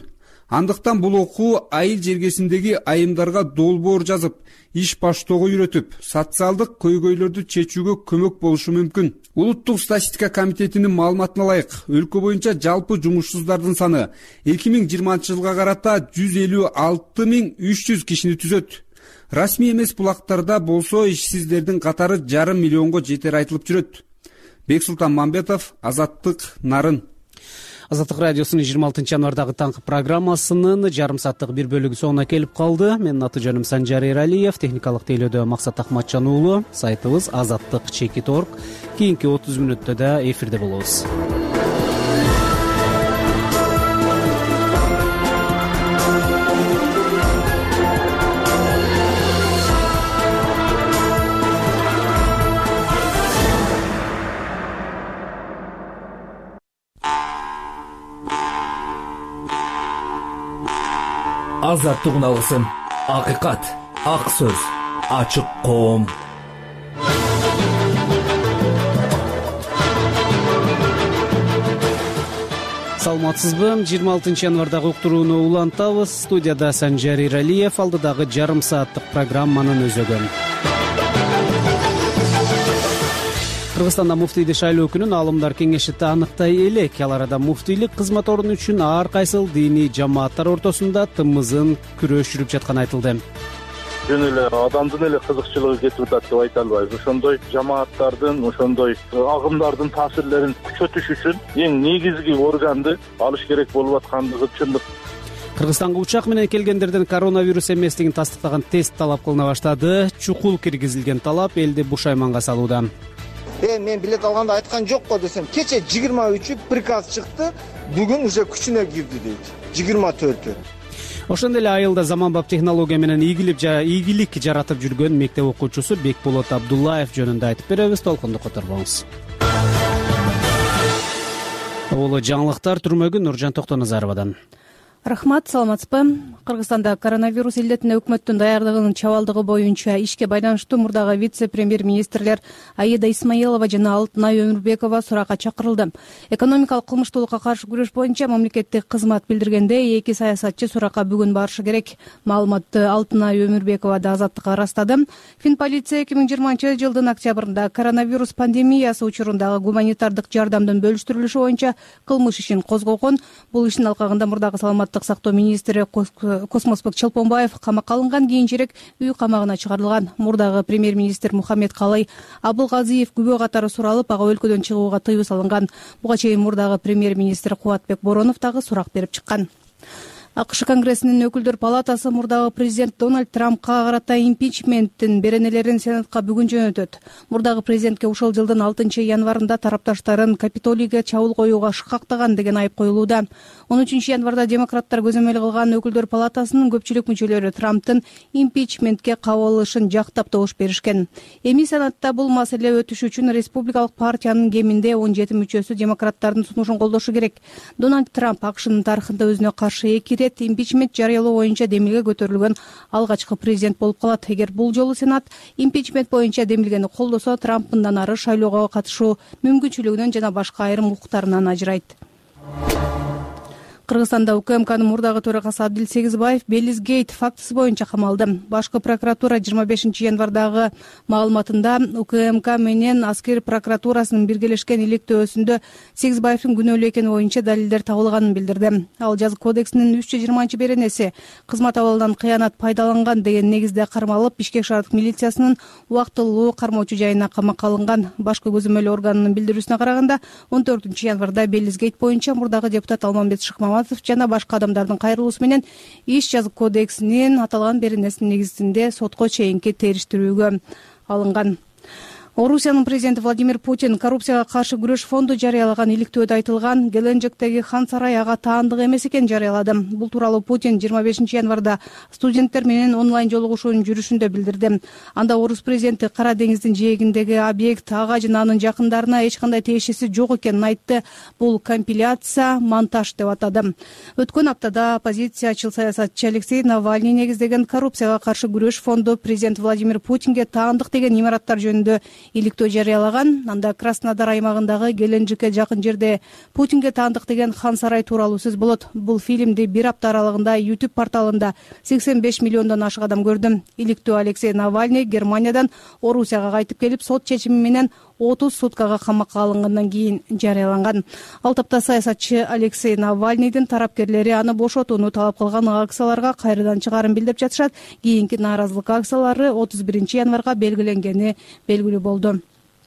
Андыктан бул окуу айыл жергесиндеги айымдарга долбоор жазып, иш баштоого үйрөтүп, социалдык көйгөйлөрдү чечүүгө көмөк болушу мүмкүн. Улуттук статистика комитетинин маалыматына ылайык, өлкө боюнча жалпы жумушсуздардын саны 2020-жылга карата 156.300 кишини түзөт. Расмий эмес булактарда болсо ишсиздердин катары 500 миллионго жетери айтылып жүрөт. Бексултан Мамбетов, Азаттык, Нарын. Азаттык радиосунун 26 январдагы таңкы программасынын жарым сааттык бир бөлүгү соңуна келип калды. Менин аты жөнүм Санжар Эралиев, техникалык тейлөөдө Максат Ахматжан уулу. Сайтыбыз azаттык.org. Кийинки 30 мүнөттө да эфирде болобуз. Азаттык үналысын, акыйкат, ак сөз, ачык коом. Саламатсызбы? 26 январдагы уктурууну улантабыз. Студияда Санжар Эралиев, алдыдагы жарым сааттык программанын өзөгөн. Кыргызстанда муфтийди шайлоо күнүн Аалымдар кеңеши тааныктай элек. Ал арада муфтийлик кызмат орду үчүн ар кайсыл диний жамааттар ортосунда тымызын күрөш жүрүп жатканы айтылды. Жөн эле адамдын эле кызыкчылыгы кетип атат деп айта албайбыз. Ошондой жамааттардын, ошондой агымдардын таасирлерин күчөтүш үчүн эң негизги органды алыш керек болуп аткандыгы чындык. Кыргызстанга учак менен келгендерден коронавирус эместигин тастыктаган тест талап кылына баштады. Чукул киргизилген талап элди бушайманга салууда. Мен билет алганда айткан жокко десем, кече 23 приказ чыкты, бүгүн уже күчүнө кирди дейт. 24. Ошондой эле айылда заманбап технология менен ийгилик жаратып жүргөн мектеп окуучусу Бекболот Абдуллаев жөнүндө айтып беребиз. Толкунду которбоңуз. Улуу жаңылыктар түрмөгү Нуржан Токтоназаровадан. Рахмат, саламатсызбы? Кыргызстанда коронавирус илдетине өкмөттүн даярдыгынын чабалдыгы боюнча ишке байланыштуу мурдагы вице-премьер-министрлер Аида Исмаилова жана Алтынай Өмүрбекова суракка чакырылды. Экономикалык кылмыштуулукка каршы күрөш боюнча мамлекеттик кызмат билдиргендей, эки саясатчы суракка бүгүн барышы керек. Маалыматты Алтынай Өмүрбекова да Азаттыкка ырастады. Финполиция 2020-жылдын октябрында коронавирус пандемиясы учурундагы гуманитардык жардамдын бөлүштүрүлүшү боюнча кылмыш ишин козгогон. Бул иштин алкагында мурдагы саламаттык сактоо министри Космосбек Чолпонбаев камакка алынган, кийинчерээк үй камагына чыгарылган. Мурдагы премьер-министр Мухаммед Калай Абылгазиев күбө катары суралып, ага өлкөдөн чыгууга тыюу салынган. Буга чейин мурдагы премьер-министр Кубатбек Боронов дагы сурак берип чыккан. АКШ Конгрессинин өкүлдөр палатасы мурдагы президент Дональд Трампка карата импичменттин беренелерин Сенатка бүгүн жөнөтөт. Мурдагы президентке ушул жылдын 6 январында тарапташтарын Капитолийге чабуул коюуга шыкактаган деген айып коюлууда. 13 январда демократтар көзөмөл кылган өкүлдөр палатасынын көпчүлүк мүчөлөрү Трамптын импичментке кабыл алышын жактап добуш беришкен. Эми Сенатта бул маселе өтүш үчүн республикалык партиянын кеминде 17 мүчөсү демократтардын сунушун колдошу керек. Дональд Трамп АКШнын тарыхында өзүнө каршы эки импичмент жарыялоо боюнча демилге көтөрүлгөн алгачкы президент болуп калат. Эгер бул жолу Сенат импичмент боюнча демилгени колдосо, Трамп мындан ары шайлоого катышуу мүмкүнчүлүгүнөн жана башка айрым укуктарынан ажырайт. Кыргызстанда УКМКнын мурдагы төрагасы Абдил Сегизбаев Белизгейт фактысы боюнча камалды. Башкы прокуратура 25 январдагы маалыматында УКМК менен аскер прокуратурасынын биргелешкен иликтөөсүндө Сегизбаевдин күнөөлүү экени боюнча далилдер табылганын билдирди. Ал жазык кодексинин 320 беренеси кызмат абалынан кыянат пайдаланган деген негизде кармалып, Бишкек шаардык милициясынын убактылуу кармоочу жайына камакка алынган. Башкы көзөмөл органынын билдирүүсүнө караганда 14 январда Белизгейт боюнча мурдагы депутат Алмамбет Шыкмаматов жана башка адамдардын кайрылуусу менен иш жазык кодексинин аталган беренесинин негизинде сотко чейинки териштирүүгө алынган. Орусиянын президенти Владимир Путин коррупцияга каршы күрөш фонду жарыялаган иликтөөдө айтылган Геленджиктеги хан сарай ага таандык эмес экенин жарыялады. Бул тууралуу Путин 25 январда студенттер менен онлайн жолугушуунун жүрүшүндө билдирди. Анда орус президенти Кара деңиздин жээгиндеги объект ага жана анын жакындарына эч кандай тиешеси жок экенин айтты. Бул компиляция, монтаж деп атады. Өткөн аптада оппозициячыл саясатчы Алексей Навальный негиздеген коррупцияга каршы күрөш фонду президент Владимир Путинге таандык деген имараттар жөнүндө иликтөө жарыялаган. Анда Краснодар аймагындагы Геленджикке жакын жерде Путинге таандык деген хан сарай тууралуу сөз болот. Бул фильмди бир апта аралыгында YouTube порталында 85 миллиондон ашык адам көрдү. Иликтөө Алексей Навальный Германиядан Орусияга кайтып келип, сот чечими менен 30 суткага камакка алынгандан кийин жарыяланган. Ал тапта саясатчы Алексей Навальныйдын тарапкерлери аны бошотууну талап кылган акцияларга кайрадан чыгарын билдирип жатышат. Кийинки нааразылык акциялары 31 январга белгиленгени белгилүү болду.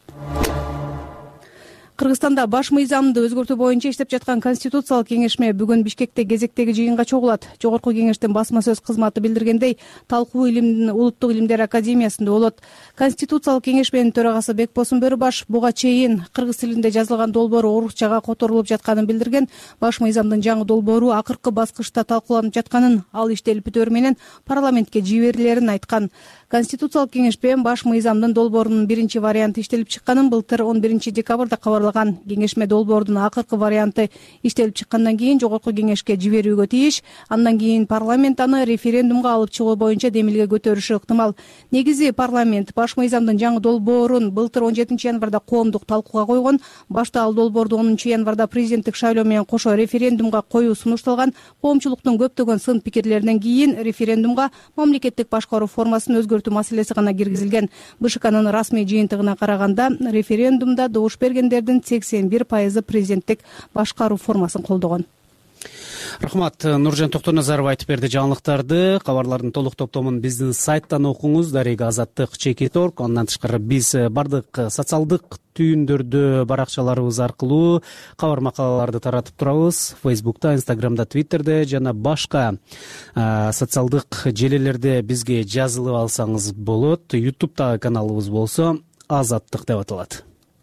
Кыргызстанда баш мыйзамды өзгөртүү боюнча иштеп жаткан Конституциялык кеңешме бүгүн Бишкекте кезектеги жыйынга чогулат. Жогорку кеңештин басма сөз кызматы билдиргендей, талкуу илимдин Улуттук илимдер академиясында болот. Конституциялык кеңешменин төрагасы Бекбосун Бөрүбаш буга чейин кыргыз тилинде жазылган долбоору орусчага которулуп жатканын билдирген. Баш мыйзамдын жаңы долбоору акыркы баскычта талкууланып жатканын, ал иштелип бүтөөрү менен парламентке жиберилерин айткан. Конституциялык кеңешме баш мыйзамдын долбоорунун биринчи варианты иштелип чыкканын былтыр 11 декабрда кабарлаган. Кеңешме долбоордун акыркы варианты иштелип чыккандан кийин жогорку кеңешке жиберүүгө тийиш. Андан кийин парламент аны референдумга алып чыгуу боюнча демилге көтөрүшү ыктымал. Негизи парламент баш мыйзамдын жаңы долбоорун былтыр 17 январда коомдук талкууга койгон. Башта ал долбоорду 10 январда президенттик шайлоо менен кошо референдумга коюу сунушталган. Коомчулуктун көптөгөн сын пикирлеринен кийин референдумга мамлекеттик башкаруу формасын өзгөртүү маселеси гана киргизилген. БШКнын расмий жыйынтыгына караганда референдумда добуш бергендердин 81% президенттик башкаруу формасын колдогон. Рахмат. Нуржан Токтоназаров айтып берди жаңылыктарды. Кабарлардын толук топтомун биздин сайттан окуңуз. Дарега Азаттык /.org. Андан тышкары биз бардык социалдык түйүндөрдө баракчаларыбыз аркылуу кабар макалаларды таратып турабыз. Facebook'та, Instagram'да, Twitter'де жана башка социалдык желелерде бизге жазылып алсаңыз болот. YouTube'да каналыбыз болсо Азаттык деп аталат.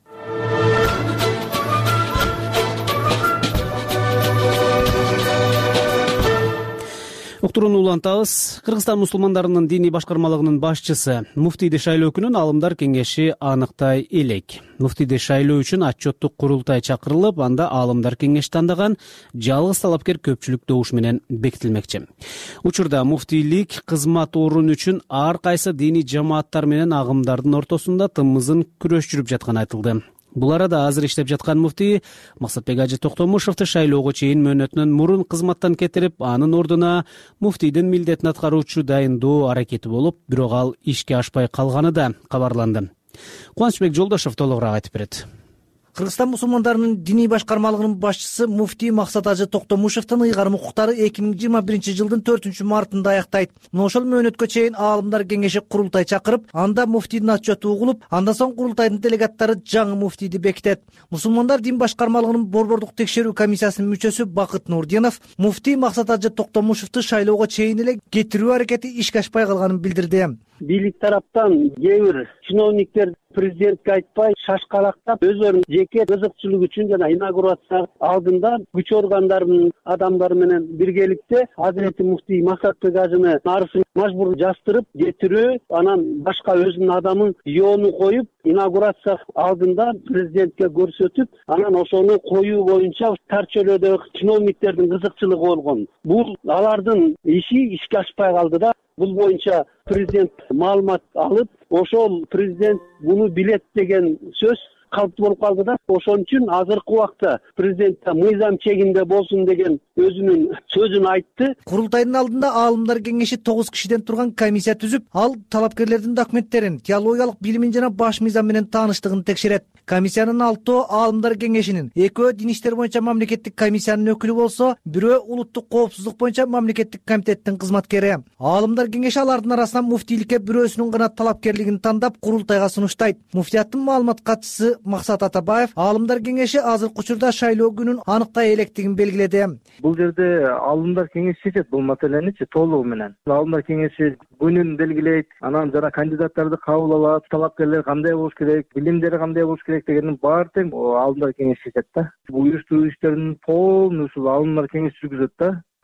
Уктурууну улантабыз. Кыргызстан мусулмандарынын диний башкармалыгынын башчысы муфтийди шайлоо күнүн Аалымдар кеңеши аныктай элек. Муфтийди шайлоо үчүн отчеттук курултай чакырылып, анда Аалымдар кеңеши тандаган жалгыз талапкер көпчүлүк добуш менен бекитилмекчи. Учурда муфтийлик кызмат орун үчүн ар кайсы диний жамааттар менен агымдардын ортосунда тымызын күрөш жүрүп жатканы айтылды. Бул арада азыр иштеп жаткан муфтий Максатбек Ажы Токтомушевди шайлоого чейин мөөнөтүнөн мурун кызматтан кетирип, анын ордуна муфтийдин милдетин аткаруучу дайындоо аракети болуп, бирок ал ишке ашпай калганы да кабарланды. Кубанычбек Жолдошев толугураак айтып берет. Кыргызстан мусулмандарынын диний башкармалыгынын башчысы муфтий Максат Ажы Токтомушевдин ыйгарым укуктары 2021 жылдын 4-мартында аяктайт. Ошол мөөнөткө чейин Аалымдар кеңеши курултай чакырып, анда муфтийдин отчету угулуп, андан соң курултайдын делегаттары жаңы муфтийди бекитет. Мусулмандар дин башкармалыгынын борбордук текшерүү комиссиясынын мүчөсү Бакыт Нурдинов муфтий Максат Ажы Токтомушевди шайлоого чейин эле кетирүү аракети ишке ашпай калганын билдирди. Бийлик тараптан кээ бир чиновниктер президентке айтпай шашкалактап өздөрүнүн жеке кызыкчылык үчүн жана инаугурация алдында күч органдарынын адамдары менен биргеликте Азирети муфтий Максатбек Ажыны арызын мажбур жаздырып кетирүү, анан башка өзүнүн адамын жоону коюп инаугурация алдында президентке көрсөтүп, анан ошону коюу боюнча тар чөйрөдөгү чиновниктердин кызыкчылыгы болгон. Бул алардын ишке ашпай калды да. Бул боюнча президент маалымат алып, ошол президент буну билет деген сөз калыптуу болуп калды да. Ошон үчүн азыркы убакта президент мыйзам чегинде болсун деген өзүнүн сөзүн айтты. Курултайдын алдында Аалымдар кеңеши 9 кишиден турган комиссия түзүп, ал талапкерлердин документтерин, теологиялык билимин жана баш мыйзам менен тааныштыгын текшерет. Комиссиянын 6 Аалымдар кеңешинин, 2 дин иштер боюнча мамлекеттик комиссиянын өкүлү болсо, 1 улуттук коопсуздук боюнча мамлекеттик комитеттин кызматкери. Аалымдар кеңеши алардын арасынан муфтийликке бирөөсүнүн гана талапкерлигин тандап курултайга сунуштайт. Муфтияттын маалымат катчысы Максат Атабаев Аалымдар кеңеши азыркы учурда шайлоо күнүн аныктай электигин белгиледи. Бул жерде Аалымдар кеңеши чечет бул маселени толугу менен. Аалымдар кеңеши күнүн белгилейт, анан жана кандидаттарды кабыл алат, талапкерлер кандай болуш керек, билимдери кандай болуш керек дегендин баары тең Аалымдар кеңеши чечет да. Уюштуруу иштерин полностью Аалымдар кеңеши жүргүзөт да.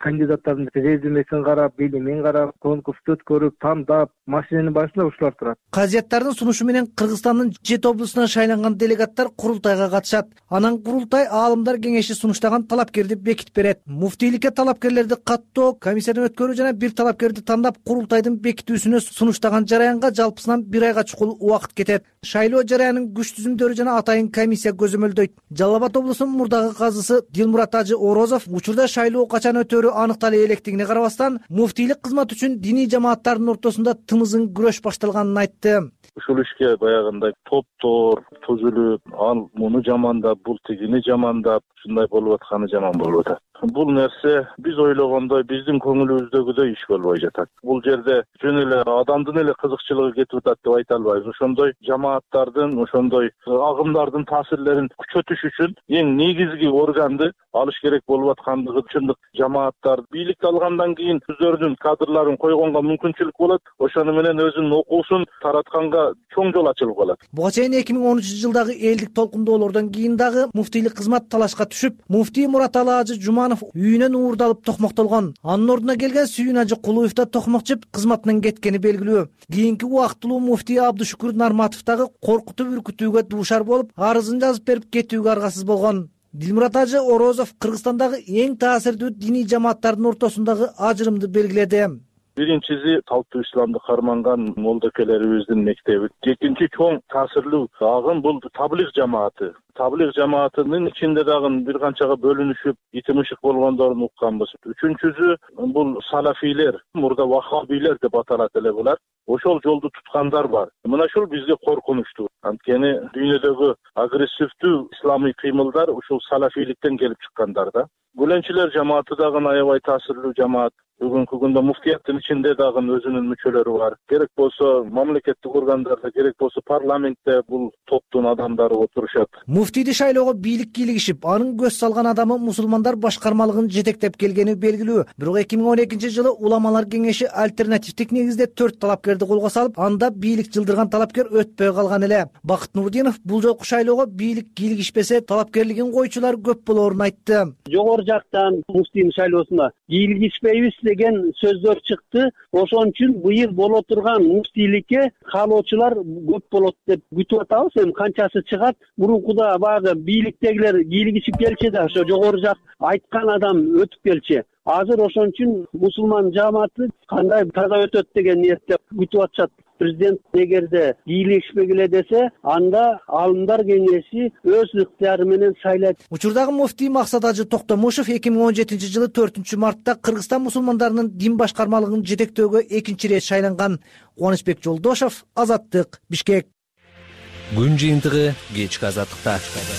кандидаттардын резюмесин карап, билимин карап, конкурсту өткөрүп, тандап, машиненин башында ушулар турат. Казияттардын сунушу менен Кыргызстандын 7 облусунан шайланган делегаттар курултайга катышат. Анан курултай аалымдар кеңеши сунуштаган талапкерди бекитип берет. Муфтийликке талапкерлерди каттоо, комиссиядан өткөрүү жана бир талапкерди тандап курултайдын бекитүүсүнө сунуштаган жараянга жалпысынан 1 айга чукул убакыт кетет. Шайлоо жараянын күч түзүмдөрү жана атайын комиссия көзөмөлдөйт. Жалал Абад облусунун мурдагы казысы Дилмурат Ажы Орозов учурда шайлоо качан өтөрү аныктала электигине карабастан, муфтийлик кызмат үчүн диний жамааттардын ортосунда тымызын күрөш башталганын айтты. Ушул ишке баягындай топтор түзүлүп, ал муну жамандап, бул тигини жамандап, ушундай болуп атканы жаман болуп атат. Бул нерсе биз ойлогондой, биздин көңүлүбүздөгүдөй иш болбой жатат. Бул жерде жөн эле адамдын эле кызыкчылыгы кетип атат деп айта албайбыз. Ошондой жамааттардын, ошондой агымдардын таасирлерин күчөтүш үчүн эң негизги органды алыш керек болуп аткандыгы чындык. Жамааттар бийликти алгандан кийин өздөрүнүн кадрларын койгонго мүмкүнчүлүк болот. Ошону менен өзүнүн окуусун таратканга чоң жол ачылып калат. Буга чейин 2013-жылдагы элдик толкундоолордон кийин дагы муфтийлик кызмат талашка түшүп, муфтий Мураталы Ажы Жуманов үйүнөн уурдалып токмоктолгон. Анын ордуна келген Сүйүн Ажы Кулуев да токмокчуп кызматынан кеткени белгилүү. Кийинки убактылуу муфтий Абдушукур Нарматов дагы коркутуп үркүтүүгө дуушар болуп, арызын жазып берип кетүүгө аргасыз болгон. Дилмурат Ажы Орозов Кыргызстандагы эң таасирдүү диний жамааттардын ортосундагы ажырымды белгиледи. Биринчиси калптуу исламды карманган молдокелерибиздин мектеби. Экинчи чоң таасирлүү агым бул таблиг жамааты. Таблиг жамаатынын ичинде дагы бир канчага бөлүнүшүп, итимишик болгондорун укканбыз. Үчүнчүсү бул салафилер, мурда ваххабилер деп аталат эле булар. Ошол жолду туткандар бар. Мына ушул бизге коркунучтуу. Анткени дүйнөдөгү агрессивдүү исламий кыймылдар ушул салафиликтен келип чыккандар да. Гүленчилер жамааты дагы аябай таасирлүү жамаат. Бүгүнкү күндө муфтияттын ичинде дагы өзүнүн мүчөлөрү бар. Керек болсо мамлекеттик органдарда, керек болсо парламентте бул топтун адамдары отурушат. Муфтийди шайлоого бийлик кийлигишип, анын көз салган адамы мусулмандар башкармалыгын жетектеп келгени белгилүү. Бирок 2012-жылы уламалар кеңеши альтернативдик негизде 4 талапкерди колго салып, анда бийлик жылдырган талапкер өтпөй калган эле. Бакыт Нурдинов бул жолку шайлоого бийлик кийлигишпесе, талапкерлигин койчулар көп болоорун айтты. Жогору жактан муфтийдин шайлоосуна кийлигишпейбиз деген сөздөр чыкты. Ошон үчүн быйыл боло турган муфтийликке каалоочулар көп болот деп күтүп атабыз. Эми канчасы чыгат? Мурункуда баягы бийликтегилер кийлигишип келчи да, ошо жогору жак айткан адам өтүп келчи. Азыр ошон үчүн мусулман жамааты кандай таза өтөт деген ниетте күтүп атышат. Президент эгерде кийлигишпегиле десе, анда аалымдар кеңеши өз ыктыяры менен шайлайт. Учурдагы муфтий Максат Ажы Токтомушев 2017-жылы 4-мартта Кыргызстан мусулмандарынын дин башкармалыгын жетектөөгө 2-чи ирет шайланган. Кубанычбек Жолдошев, Азаттык, Бишкек. Күн жыйынтыгы кечки Азаттыкта.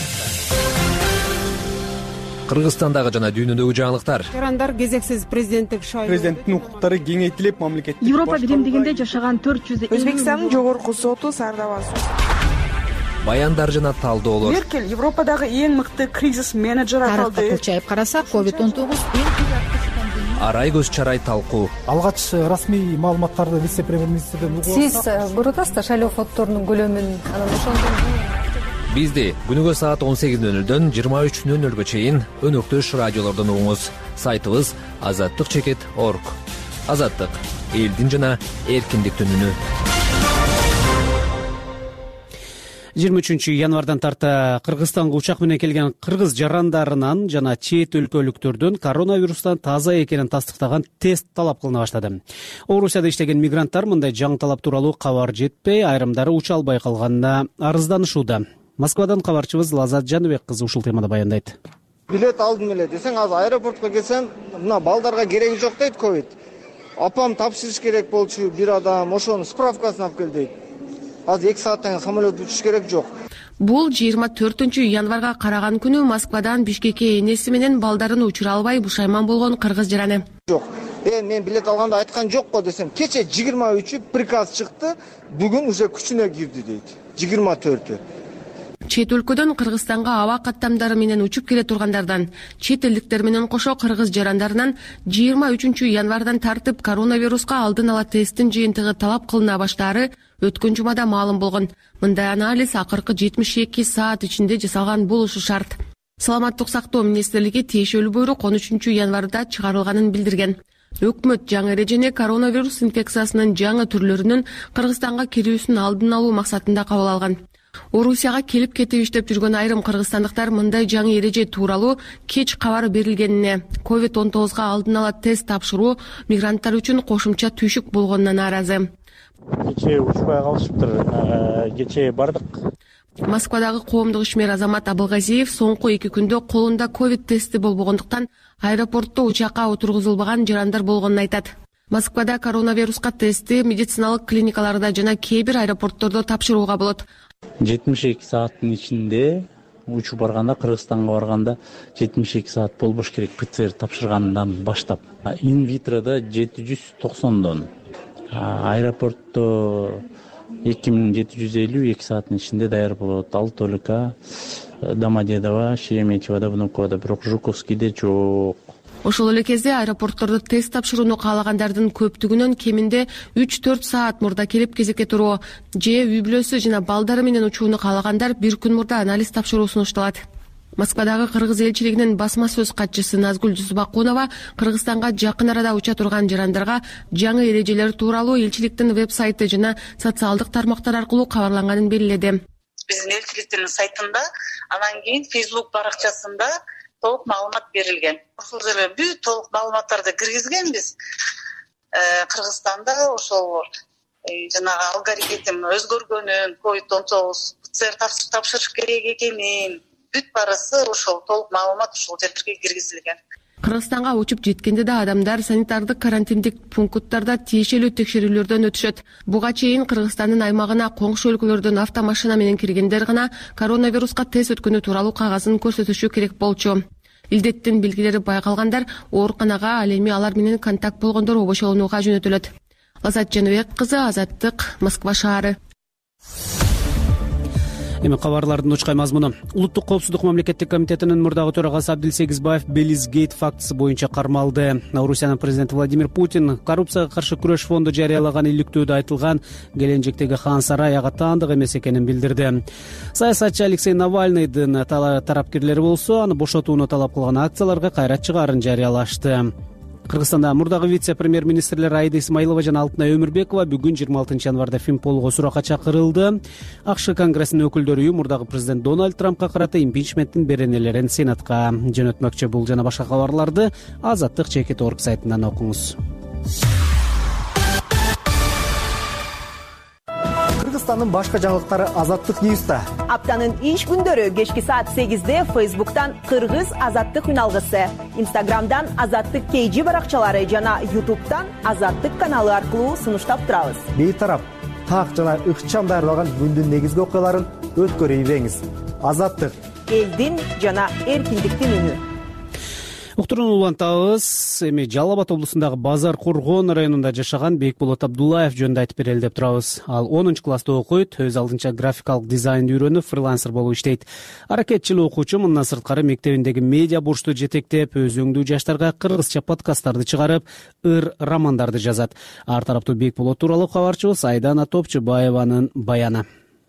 Кыргызстандагы жана дүйнөдөгү жаңылыктар. Жарандар кезексиз президенттик шайлоо. Президенттин укуктары кеңейтилип, мамлекеттик Европа биримдигинде жашаган 400 Өзбекстандын жогорку соту сардабасы. Баяндар жана талдоолор. Меркель Европадагы эң мыкты кризис менеджер аталды. Тарыхта кылчайып карасак, COVID-19 Арай көз чарай талкуу. Алгач расмий маалыматтарды вице-премьер-министрден угуп Сиз көрүп атасызбы шайлоо фонддорунун көлөмүн, анан ошондон Бизди күнүгө саат 18:00-дөн 23:00-гө чейин өнөктөш радиолордон угуңуз. Сайтыбыз azattik.org. Азаттык — элдин жана эркиндиктин үнү. 23 январдан тарта Кыргызстанга учак менен келген кыргыз жарандарынан жана чет өлкөлүктөрдөн коронавирустан таза экенин тастыктаган тест талап кылына баштады. Орусияда иштеген мигранттар мындай жаңы талап тууралуу кабар жетпей, айрымдары уча албай калганына арызданышууда. Москвадан кабарчыбыз Лазат Жаныбек кызы ушул темада баяндайт. Билет алдым эле десең, азыр аэропортко келсем, мына балдарга кереги жок дейт ковид. Апам тапшырыш керек болчу, бир адам ошонун справкасын алып кел дейт. Азыр 2 сааттан самолет учуш керек жок. Бул 24-январга караган күнү Москвадан Бишкекке энеси менен балдарын учура албай бушайман болгон кыргыз жараны. Жок. Мен билет алганда айткан жокко десем, кече 23 приказ чыкты, бүгүн уже күчүнө кирди дейт. 24. Чет өлкөдөн Кыргызстанга аба каттамдары менен учуп келе тургандардан, чет элдиктер менен кошо кыргыз жарандарынан 23-январдан тартып коронавируска алдын ала тесттин жыйынтыгы талап кылына баштаары өткөн жумада маалым болгон. Мындай анализ акыркы 72 саат ичинде жасалган болушу шарт. Саламаттык сактоо министрлиги тиешелүү буйрук 13-январда чыгарылганын билдирген. Өкмөт жаңы эрежени коронавирус инфекциясынын жаңы түрлөрүнүн Кыргызстанга кирүүсүн алдын алуу максатында кабыл алган. Орусияга келип кетип иштеп жүргөн айрым кыргызстандыктар мындай жаңы эреже тууралуу кеч кабар берилгенине, COVID-19 алдын ала тест тапшыруу мигранттар үчүн кошумча түйшүк болгонуна нааразы. Кечээ учпай калышыптыр, кечээ бардык. Москвадагы коомдук ишмер Азамат Абылгазиев соңку 2 күндө колунда ковид тести болбогондуктан аэропортто учакка отургузулбаган жарандар болгонун айтат. Москвада коронавируска тестти медициналык клиникаларда жана кээ бир аэропорттордо тапшырууга болот. 72 сааттын ичинде учуп барганда, Кыргызстанга барганда 72 саат болбош керек ПЦР тапшыргандан баштап. Инвитрода 790дон. Аэропортто 2752 сааттын ичинде даяр болот. Ал только Домодедово, Шереметьевода, Внуковода, бирок Жуковскийде жок. Ошол эле кезде аэропорттордо тест тапшырууну каалагандардын көптүгүнөн кеминде 3-4 саат мурда келип кезекке туруу же үй бүлөсү жана балдары менен учууну каалагандар 1 күн мурда анализ тапшыруу сунушталат. Москвадагы Кыргыз элчилигинин басма сөз катчысы Назгүл Жусупакунова Кыргызстанга жакын арада уча турган жарандарга жаңы эрежелер тууралуу элчиликтин веб-сайты жана социалдык тармактар аркылуу кабарланганын белгиледи. Биздин элчиликтин сайтында, анан кийин Facebook баракчасында толук маалымат берилген. Ошол жерге бүт толук маалыматтарды киргизгенбиз. Кыргызстанда ошол жанагы алгоритм өзгөргөнүн, COVID-19 ПЦР тапшырыш керек экенин, бүт барысы ошол толук маалымат ошол жерге киргизилген. Кыргызстанга учуп жеткенде да адамдар санитардык карантиндик пункттарда тиешелүү текшерүүлөрдөн өтүшөт. Буга чейин Кыргызстандын аймагына коңшу өлкөлөрдөн автомашина менен киргендер гана коронавируска тест өткөнү тууралуу кагазын көрсөтүшү керек болчу. Илдеттин белгилери байкалгандар ооруканага, ал эми алар менен контакт болгондор обошолонууга жөнөтүлөт. Азат Жаныбек кызы, Азаттык, Москва шаары. Эми кабарлардын учкай мазмуну. Улуттук коопсуздук мамлекеттик комитетинин мурдагы төрагасы Абдилсегизбаев Белизгейт фактысы боюнча кармалды. Орусиянын президенти Владимир Путин коррупцияга каршы күрөш фонду жарыялаган иликтөөдө айтылган келечектеги Хан Сарай ага таандык эмес экенин билдирди. Саясатчы Алексей Навальныйдын тарапкерлери болсо аны бошотууну талап кылган акцияларга кайрат чыгаарын жарыялашты. Кыргызстанда мурдагы вице-премьер-министрлер Аида Исмаилова жана Алтынай Өмүрбекова бүгүн 26 январда Финполго суракка чакырылды. АКШ конгрессинин өкүлдөрү мурдагы президент Дональд Трампка карата импичменттин беренелерин Сенатка жөнөтмөкчү. Бул жана башка кабарларды Азаттык Чекит.орг сайтынан окуңуз. Кыргызстандын башка жаңылыктары Азаттык Ньюста. Аптанын иш күндөрү кечки саат 8-де Facebook'тан Кыргыз Азаттык үналгысы, Instagram'дан Азаттык KG баракчалары жана YouTube'тан Азаттык каналы аркылуу сунуштап турабыз. Бейтарап, так жана ыкчам даярдалган күндүн негизги окуяларын өткөрүп ийбеңиз. Азаттык элдин жана эркиндиктин үнү. Уктурууну улантабыз. Эми Жалал Абад облусундагы Базар Коргон районунда жашаган Бекболот Абдуллаев жөнүндө айтып берели деп турабыз. Ал 10-класста окуйт, өз алдынча графикалык дизайнды үйрөнүп, фрилансер болуп иштейт. Аракетчил окуучу мындан сырткары мектебиндеги медиа бурчту жетектеп, өз өңдүү жаштарга кыргызча подкасттарды чыгарып, романдарды жазат. Ар тараптуу Бекболот тууралуу кабарчыбыз Айдана Топчубаеванын баяны.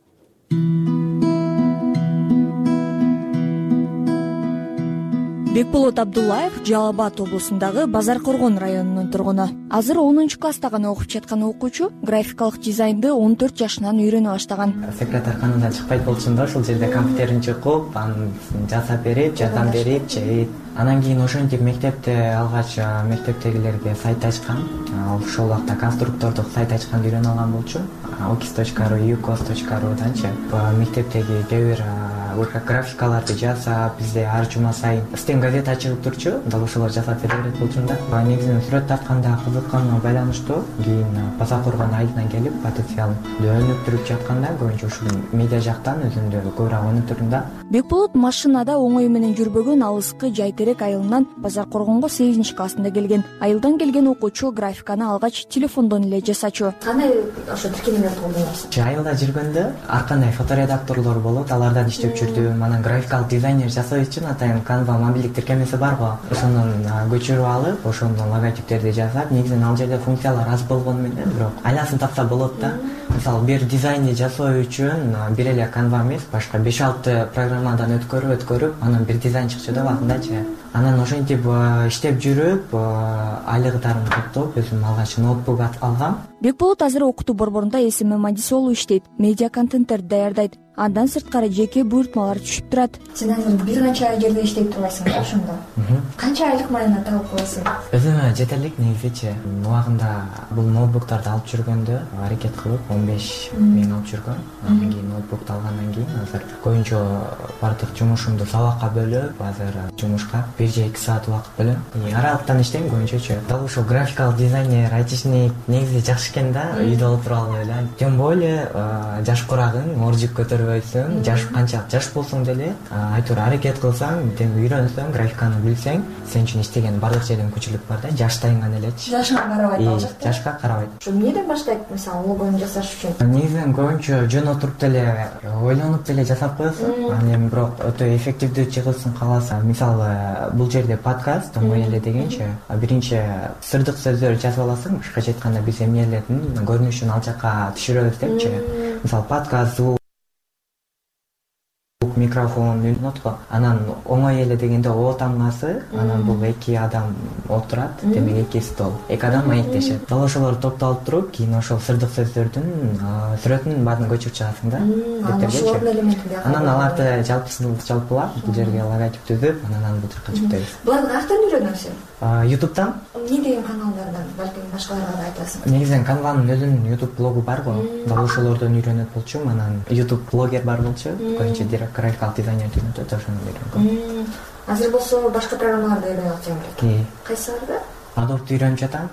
Бекболот Абдуллаев Жалал Абад облусундагы Базар Коргон районунун тургуну. Азыр 10-класста гана окуп жаткан окуучу графикалык дизайнды 14 жашынан үйрөнө баштаган. Секретарканадан чыкпайт болчумун да, ошол жерде компьютерин чукуп, аны жасап берип, жардам берип, чейт. Анан кийин ошентип мектепте алгач мектептегилерге сайт ачкан. Ошол убакта конструктордук сайт ачканды үйрөнүп алган болчу. Okis.ru, ukos.ru'данчы мектептеги кээ бир графикаларды жасап, бизде ар жума сайын стем газета чыгып турчу. Дал ошолор жасап бере берет болчумун да. Негизинен сүрөт тартканда кызыкканыма байланыштуу. Кийин Базар Коргон айылына келип, потенциал өнүктүрүп жатканда көбүнчө ушул медиа жактан өзүмдү көбүрөөк өнүктүрдүм да. Бекболот машинада оңой менен жүрбөгөн алыскы Жайтерек айылынан Базар Коргонго 8-классында келген. Айылдан келген окуучу графиканы алгач телефондон эле жасачу. Кандай ошо тиркемелерди колдоносуз? Айылда жүргөндө ар кандай фоторедакторлор болот, алардан иштеп көчүрдүм. Анан графикалык дизайнер жасоо үчүн атайын Canva мобилдик тиркемеси бар го. Ошондон көчүрүп алып, ошондон логотиптерди жасап, негизинен ал жерде функциялар аз болгону менен, бирок айласын тапса болот да. Мисалы, бир дизайнди жасоо үчүн бир эле Canva эмес, башка 5-6 программадан өткөрүп, анан бир дизайн чыкчу да убагындачы. Анан ошентип иштеп жүрүп, айлыктарымды топтоп, өзүм алгач ноутбук алгам. Бекболот азыр окутуу борборунда СМ адиси иштейт, медиа контенттерди даярдайт. Андан сырткары жеке буйртмалар түшүп турат. Сен азыр бир канча жерде иштеп турбайсың да ошондо? Канча айлык майына табып коесуң? Өзүмө жетерлик негизичи. Убагында бул ноутбуктарды алып жүргөндө аракет кылып 15 миң алып жүргөм. Андан кийин ноутбукту алгандан кийин азыр көбүнчө бардык жумушумду сабакка бөлүп, азыр жумушка 1 же 2 саат убакыт бөлөм. Аралыктан иштейм көбүнчөчү. Дал ошол графикалык дизайнер, айтишник негизи жакшы экен да, үйдө отуруп алып эле. Тем более жаш курагың, оржук көтөрбөйсүң, жаш канчалык жаш болсоң деле, айтор аракет кылсаң, үйрөнсөң, графиканы билсең, сен үчүн иштеген бардык жерден мүмкүнчүлүк бар да, жаштайың гана элечи. Жашыңа карабайт ал жакта. Жашка карабайт. Ошо эмнеден баштайт, мисалы, логону жасаш үчүн? Негизинен көбүнчө жөн отуруп деле, ойлонуп деле жасап коесуң. Анан эми бирок өтө эффективдүү чыгышын кааласаң, мисалы, бул жерде подкаст оңой эле дегенчи, биринчи сырдык сөздөр жазып аласың, башкача айтканда биз эмне элетин көрүнүшүн ал жака түшүрөбүз депчи. Мисалы, подкаст, звук, микрофон, нотко. Анан оңой эле дегенде о тамгасы, анан бул 2 адам отурат, демек 2 стол. 2 адам маектешет. Дал ошолорду топтолуп туруп, кийин ошол сырдык сөздөрдүн сүрөтүн баарын көчүрүп чыгасың да. Анан аларды жалпылап, бул жерге логотип түзүп, анан бул жака жүктөйбүз. Буларды каяктан үйрөнөсүң сен? YouTube'дан. Эмне деген каналдардан, балким башкаларга да айтасың? Негизинен Canva'нын өзүнүн YouTube блогу бар го. Дал ошолордон үйрөнөт болчумун. Анан YouTube блогер бар болчу, көбүнчө графикалык дизайнер үйрөнөт, ошондон үйрөнгөм. Азыр болсо башка программаларды үйрөнүп атсаң керек. Кайсыларды? Adobe'ду үйрөнүп жатам.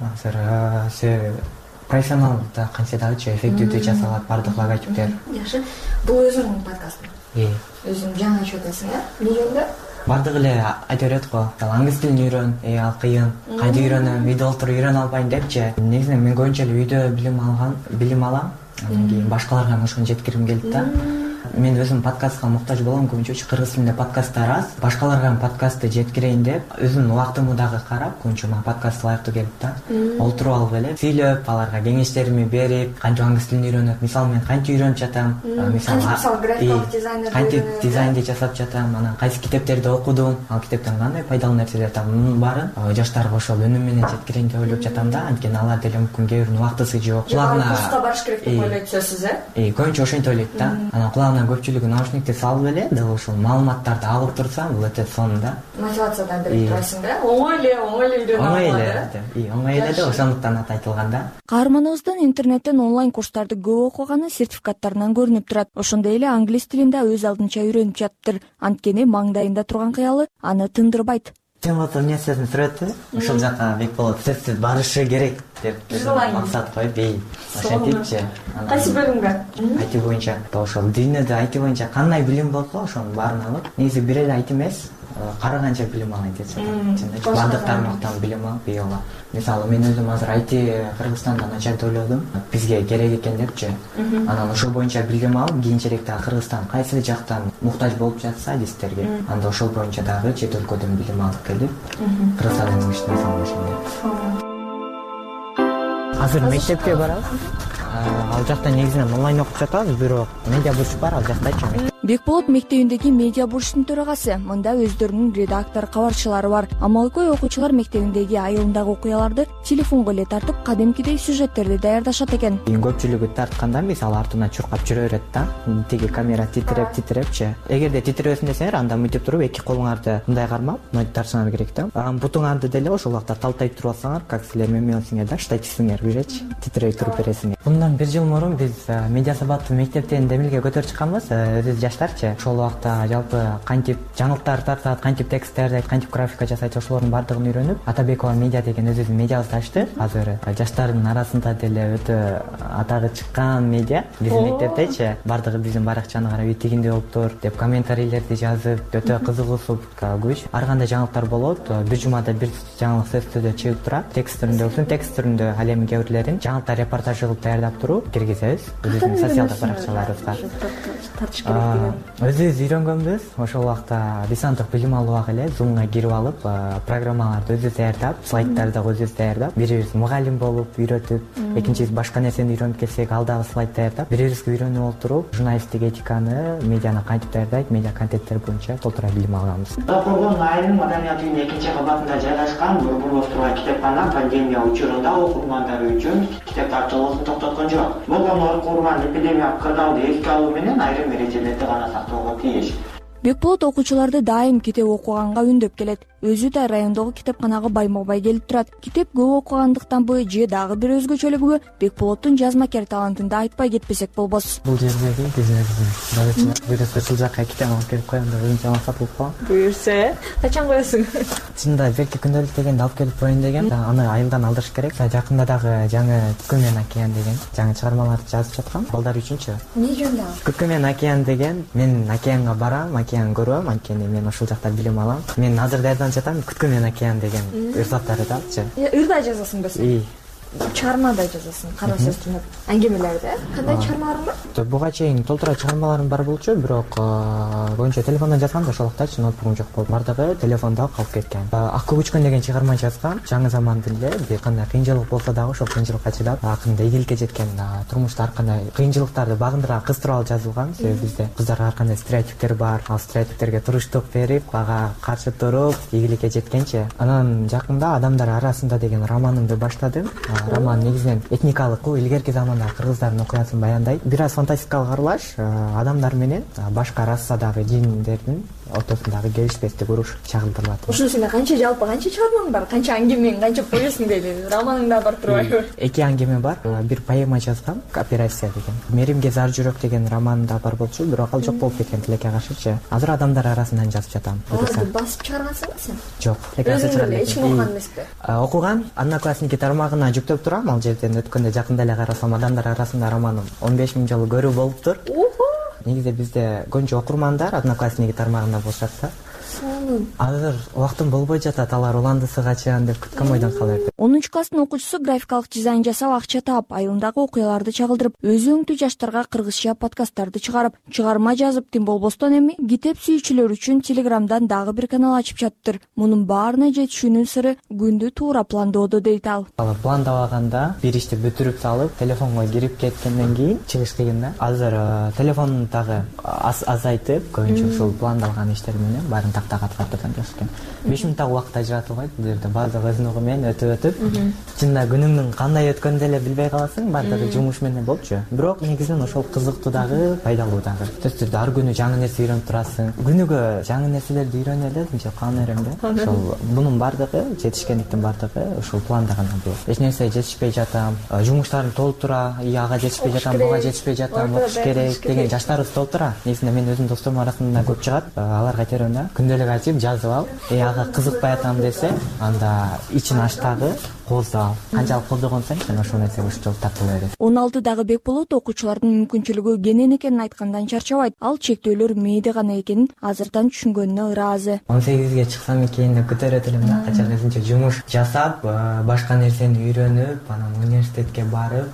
Азыр профессионалда канча дагычы эффективдүү жасалат бардык логотиптер. Жакшы. Бул өзүңдүн подкастың. Өзүң жаңы ачып атасың, эмне жөнүндө? Бардык эле айта берет го. Англис тилин үйрөн, ал кыйын. Кантип үйрөнөм, үйдө отуруп үйрөнө албайм депчи. Негизинен мен көбүнчө эле үйдө билим алам. Анан кийин башкаларга ошону жеткиргим келет да. Мен өзүм подкастка муктаж болом, көбүнчө кыргыз тилинде подкасттар аз. Башкаларга подкастты жеткирейин деп, өзүмдүн убактымды дагы карап, көбүнчө мага подкаст лайыктуу келет да. Олтуруп алып эле, сүйлөп, аларга кеңештеримди берип, кантип англис тилин үйрөнөт. Мисалы, мен кантип үйрөнүп жатам, мисалы графикалык дизайнер, кантип дизайнди жасап жатам, анан кайсы китептерди окудум, ал китептен кандай пайдалуу нерселер жатам, мунун баарын жаштарга ошол үнүм менен жеткирейин деп ойлоп жатам да. Анткени алар деле мүмкүн кээ биринин убактысы жок. Курска барыш керек деп ойлойт сөзсүз, көбүнчө ошентип ойлойт да. Анан кулагына көпчүлүгү наушникти салып эле, дал ошол маалыматтарды алып турсаң, бул өтө сонун да. Мотивациядан берип турасың да. Оңой эле үйрөнүп алат. Оңой эле да, ошондуктан аты айтылган да. Каарманыбыздын интернеттен онлайн курстарды көп окуганы сертификаттарынан көрүнүп турат. Ошондой эле англис тилин да өз алдынча үйрөнүп жатыптыр. Анткени маңдайында турган кыялы аны тындырбайт. Сен болсо эмне сөзүн сүрөтү? Ошол жака Бекболот сөзсүз барышы керек деп максат коюп, ошентипчи. Кайсы бөлүмгө? IT боюнча. Ошол дүйнөдө IT боюнча кандай билим болсо, ошонун баарын алып, негизи бир эле IT эмес, караганча билим алайын деп жатам. Бардык тармактан билим алып, бийола. Мисалы, мен өзүм азыр IT Кыргызстанда начальда ойлодум, бизге керек экен депчи. Анан ошол боюнча билим алып, кийинчерээкте Кыргызстан кайсы жактан муктаж болуп жатса адистерге, анда ошол боюнча дагы чет өлкөдөн билим алып келип, Кыргызстандын ишине салышым. Азыр мектепке барабыз. Ал жакта негизинен онлайн окуп жатабыз, бирок медиа бурч бар ал жактачы. Бекболот мектебиндеги медиа бурчтун төрагасы. Мында өздөрүнүн редактор, кабарчылары бар. Амалкой окуучулар мектебиндеги айылындагы окуяларды телефонго эле тартып, кадимкидей сюжеттерди даярдашат экен. Көпчүлүгү тартканда, мисалы, артына чуркап жүрө берет да. Тиги камера титирепчи. Эгерде титиребесин десеңер, анда мынтип туруп, 2 колуңарды мындай кармап, мынтип тартсаңар керек да. Бутуңарды деле ошол убакта талтайып туруп алсаңар, как силер мемелсиңер да, штативиңер бижечи, титирей туруп бересиңер. Bundan 1 жыл мурун биз медиа сабаттуу мектептен демилге көтөрүп чыкканбыз. Өзүбүз жаштарчы. Ошол убакта жалпы кантип жаңылыктар тартат, кантип текст даярдайт, кантип графика жасайт, ошолордун бардыгын үйрөнүп, Атабекова медиа деген өзүбүздүн медиабызды ачты. Азыр жаштардын арасында деле өтө атагы чыккан медиа. Биздин мектептечи бардыгы биздин баракчаны карап, тигиндей болуптур деп комментарийлерди жазып, өтө кызыгуусуп күч. Ар кандай жаңылыктар болот. Бир жумада бир жаңылык сөздөрдө чыгып турат. Текст түрүндө болсун, текст түрүндө ал эми кээ бирлерин жаңылыктар репортаж кылып даярдап туруп киргизебиз өзүбүздүн социалдык баракчаларыбызга. өзүбүз үйрөнгөнбүз. Ошол убакта дистанттык билим алууга эле Zoom'га кирип алып, программаларды өзүбүз даярдап, слайдтарды дагы өзүбүз даярдап, бирибиз мугалим болуп үйрөтүп, экинчиси башка нерсени үйрөнүп келсек, ал дагы слайд даярдап, бирибизге үйрөнүп олтуруп, журналисттик этиканы, медианы кантип даярдайт, медиа контенттер боюнча толтура билим алганбыз. Окургон айрым маданият үйүнүнүн экинчи кабатында жайгашкан Бурбуловтурган китепкана пандемия учурунда окурмандар үчүн китеп тартуулуусун токтоткон жок. Болгон окурман эпидемиялык кырдаалды эске алуу менен айрым эрежелерди гана сактоого тийиш. Бекболот окуучуларды дайым китеп окуганга үндөп келет. Өзү да райондогу китепканага байма-бай келип турат. Китеп көп окугандыктанбы же дагы бир өзгөчөлүгүбү Бекболоттун жазмакер талантында айтпай кетпесек болбос. Бул жердеги бирөөсү ушул жака китеп алып келип коем деп өзүнчө максат кылып койгом. Буюрса, качан коесуң? Чынында берки күндөлүк дегенди алып келип коеюн деген. Аны айылдан алдырыш керек. Жакында дагы жаңы Күткө менен океан деген жаңы чыгармаларды жазып жаткам. Балдар үчүнчү. Эмне жөнүндө? Күткө менен океан деген, мен океанга барам, океан көрөм, анткени мен ошол жакта билим алам. Мен азыр даярданып жатам Күткө менен океан деген ырсаттардачы. Ырда жазасың ба? Чыгармада жазасың, кара сөз түнөп. Аңгемелерде кандай чыгармаларың бар? Буга чейин толтура чыгармаларым бар болчу, бирок көбүнчө телефондон жазгам да, ошол вакытта ноутбугум жок болуп, бардыгы телефондо калып кеткен. Ак көк учкөн деген чыгарма жазгам. Жаңы заманда эле бир кандай кыйынчылык болсо дагы ошол кыйынчылыкка чыдап, акырында ийгиликке жеткен, турмушта ар кандай кыйынчылыктарды багындыра кыз тууралуу жазылган. Себеби бизде кыздарга ар кандай стереотиптер бар. Ал стереотиптерге туруштук берип, ага каршы туруп, ийгиликке жеткенче. Анан жакында Адамдар арасында деген романымды баштадым. Роман негизинен этникалык, илгерки замандагы кыргыздардын окуясын баяндайт. Бир аз фантастикалык аралаш адамдар менен башка расадагы жиндердин ортосундагы келишпестик уруш чагылдырылат. Ушуну сенде жалпы канча чыгармаң бар? Канча аңгемең, канча повестиң дейли? Романыңда бар турбайбы? 2 аңгеме бар. Бир поэма жазгам, Операция деген. Меримге зар жүрөк деген романында бар болчу, бирок ал жок болуп кеткен тилекке каршычы. Азыр Адамдар арасынан жазып жатам. Аларды басып чыгаргансыңбы сен? Жок. Өзүң эле эч ким окуган эмеспи? Окуган, Одноклассники тармагына жүктөп турам. Ал жерден өткөндө жакында эле карасам, Адамдар арасында романым 15 000 жолу көрүү болуптур. Негизи бизде көбүнчө окурмандар Одноклассники тармагында болушат да. Азыр убактым болбой жатат, алар уландысы качан деп күткөн бойдон калып. 10-класстын окуучусу графикалык дизайн жасап, акча таап, айылдагы окуяларды чагылдырып, өзү өңтүү жаштарга кыргызча подкасттарды чыгарып, чыгарма жазып, тим болбостон эми китеп сүйүүчүлөр үчүн Телеграмдан дагы бир канал ачып жатыптыр. Мунун баарына жетишүүнүн сыры күндү туура пландоодо дейт ал. Пландабаганда бир ишти бүтүрүп салып, телефонго кирип кеткенден кийин чыгыш кыйын да. Азыр телефонун дагы азайтып, көбүнчө ушул пландалган иштер менен баарын тактагатырдан жаскан. 5 мүнөттө убакыт ажыратылбайт. Бул жерде баардыгы өз менен өтүп, чында күнүңдүн кандай өткөнүн деле билбей каласың, баардыгы жумуш менен болчу. Бирок негизинен ошол кызыктуу дагы, пайдалуу дагы. Сөзсүз ар күнү жаңы нерсе үйрөнүп турасың. Күнүгө жаңы нерселерди үйрөнө эле, мынча кан эрем да. Ошол бунун баардыгы, жетишкендиктин баардыгы ушул планда гана болот. Эч нерсе жетишпей жатам, жумуштарым толтура, ага жетишпей жатам, буга жетишпей жатам, окуш керек деген жаштарыбыз толтура. Негизинен мен өзүм досторум арасында көп чыгат, аларга айтермин да. Күндөлүк ачып жазып ал, ага кызыкпай атам десе, анда ичин аштагы кооздоо. Канчалык кооздогонсоң, сен ошол нерсеге ушул тартыла бересиң. 16-дагы Бекболот окуучулардын мүмкүнчүлүгү кенен экенин айткандан чарчабайт. Ал чектөөлөр мээде гана экенин азыртан түшүнгөнүнө ыраазы. 18-ге чыксам экен деп күтөрөт элем да. Качан өзүнчө жумуш жасап, башка нерсени үйрөнүп, анан университетке барып,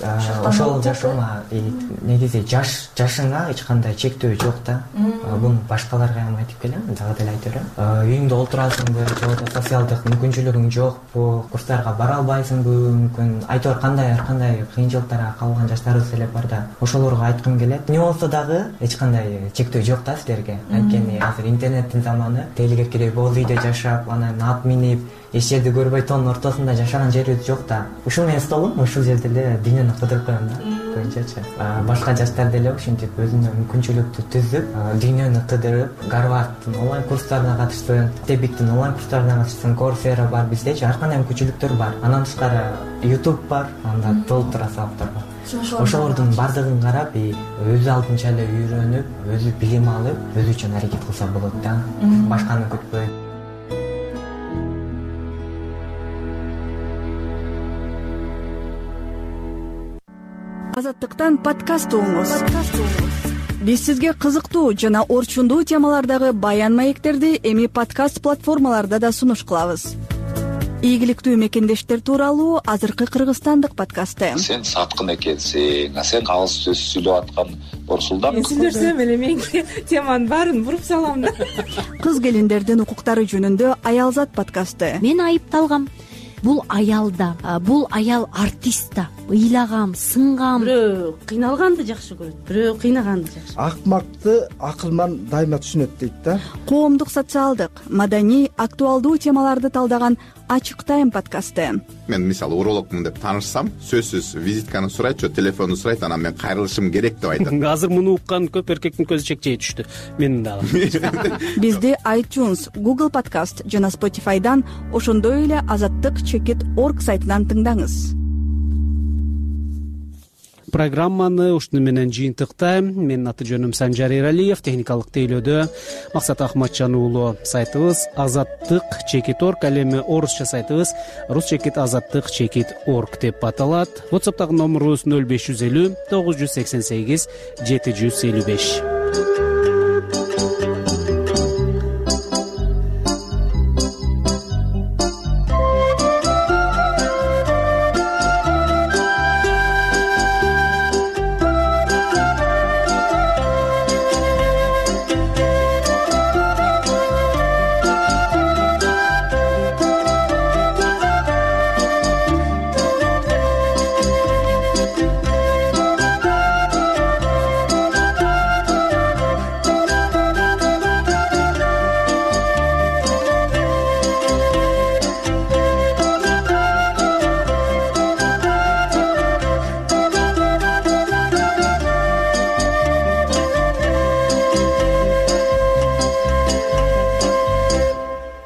ошол жашоома негизи жашыңа эч кандай чектөө жок да. Буну башкаларга ham айтып келем, дагы деле айта берем. Үйүңдө отурасыңбы, же болбосо социалдык мүмкүнчүлүгүң жокпу, курстарга бара албайсыңбы, мүмкүн айтор кандай кыйынчылыктарга калган жаштарыбыз эле бар да. Ошолорго айткым келет. Не болсо дагы эч кандай чектөө жок да силерге. Анткени азыр интернеттин заманы, тейлигеркидей боз үйдө жашап, анан ат минип, эч жерди көрбөй тоонун ортосунда жашаган жерибиз жок да. Ушул менен столум, ушул жерде эле дүйнөнү кыдырып коем да. Көбүнчөчү. Башка жаштар деле ушинтип өзүнүн мүмкүнчүлүктү түзүп, дүйнөнү кыдырып, Гарвардтын онлайн курстарына катышсын, Тебиктин онлайн курстарына катышсын, Coursera бар, биздечи ар кандай мүмкүнчүлүктөр бар. Анан тышкары YouTube бар, анда толтура сабактар бар. Ошолордун бардыгын карап, өзү алдынча эле үйрөнүп, өзү билим алып, өзү үчүн аракет кылса болот да. Башканы күтпөй. Азаттыктан подкаст угуңуз. Биз сизге кызыктуу жана орчундуу темалардагы баян маектерди эми подкаст платформаларда да сунуш кылабыз. Ийгиликтүү мекендештер тууралуу азыркы кыргызстандык подкасты. Сен саткын экенсиң, сен калыс сөз сүйлөп аткан орсулдап. Мен сүйлөшсөм эле менин теманын баарын буруп салам да. Кыз келиндердин укуктары жөнүндө Аялзат подкасты. Мен айыпталгам. Бул аял да, бул аял артист да. Ыйлагам, сынгам. Бирөө кыйналганды жакшы көрөт, бирөө кыйнаганды жакшы. Акмакты акылман дайыма түшүнөт дейт да. Коомдук, социалдык, маданий, актуалдуу темаларды талдаган Ачык тайм подкасты. Мен мисалы урологмун деп таанышсам, сөзсүз визитканы сурайт, телефонду сурайт, анан мен кайрылышым керек деп айтат. Азыр муну уккан көп эркектин көзү чекчей түштү. Менин дагы. Бизди iTunes, Google Podcast жана Spotify'дан, ошондой эле azattik.org сайтынан тыңдаңыз. Программаны ушуну менен жыйынтыктайм. Менин аты жөнүм Санжар Эралиев, техникалык тейлөөдө Максат Ахматжан уулу. Сайтыбыз azattik.org, ал эми орусча сайтыбыз rus-azattik.org деп аталат. WhatsApp'тагы номерубуз 0550 988 755.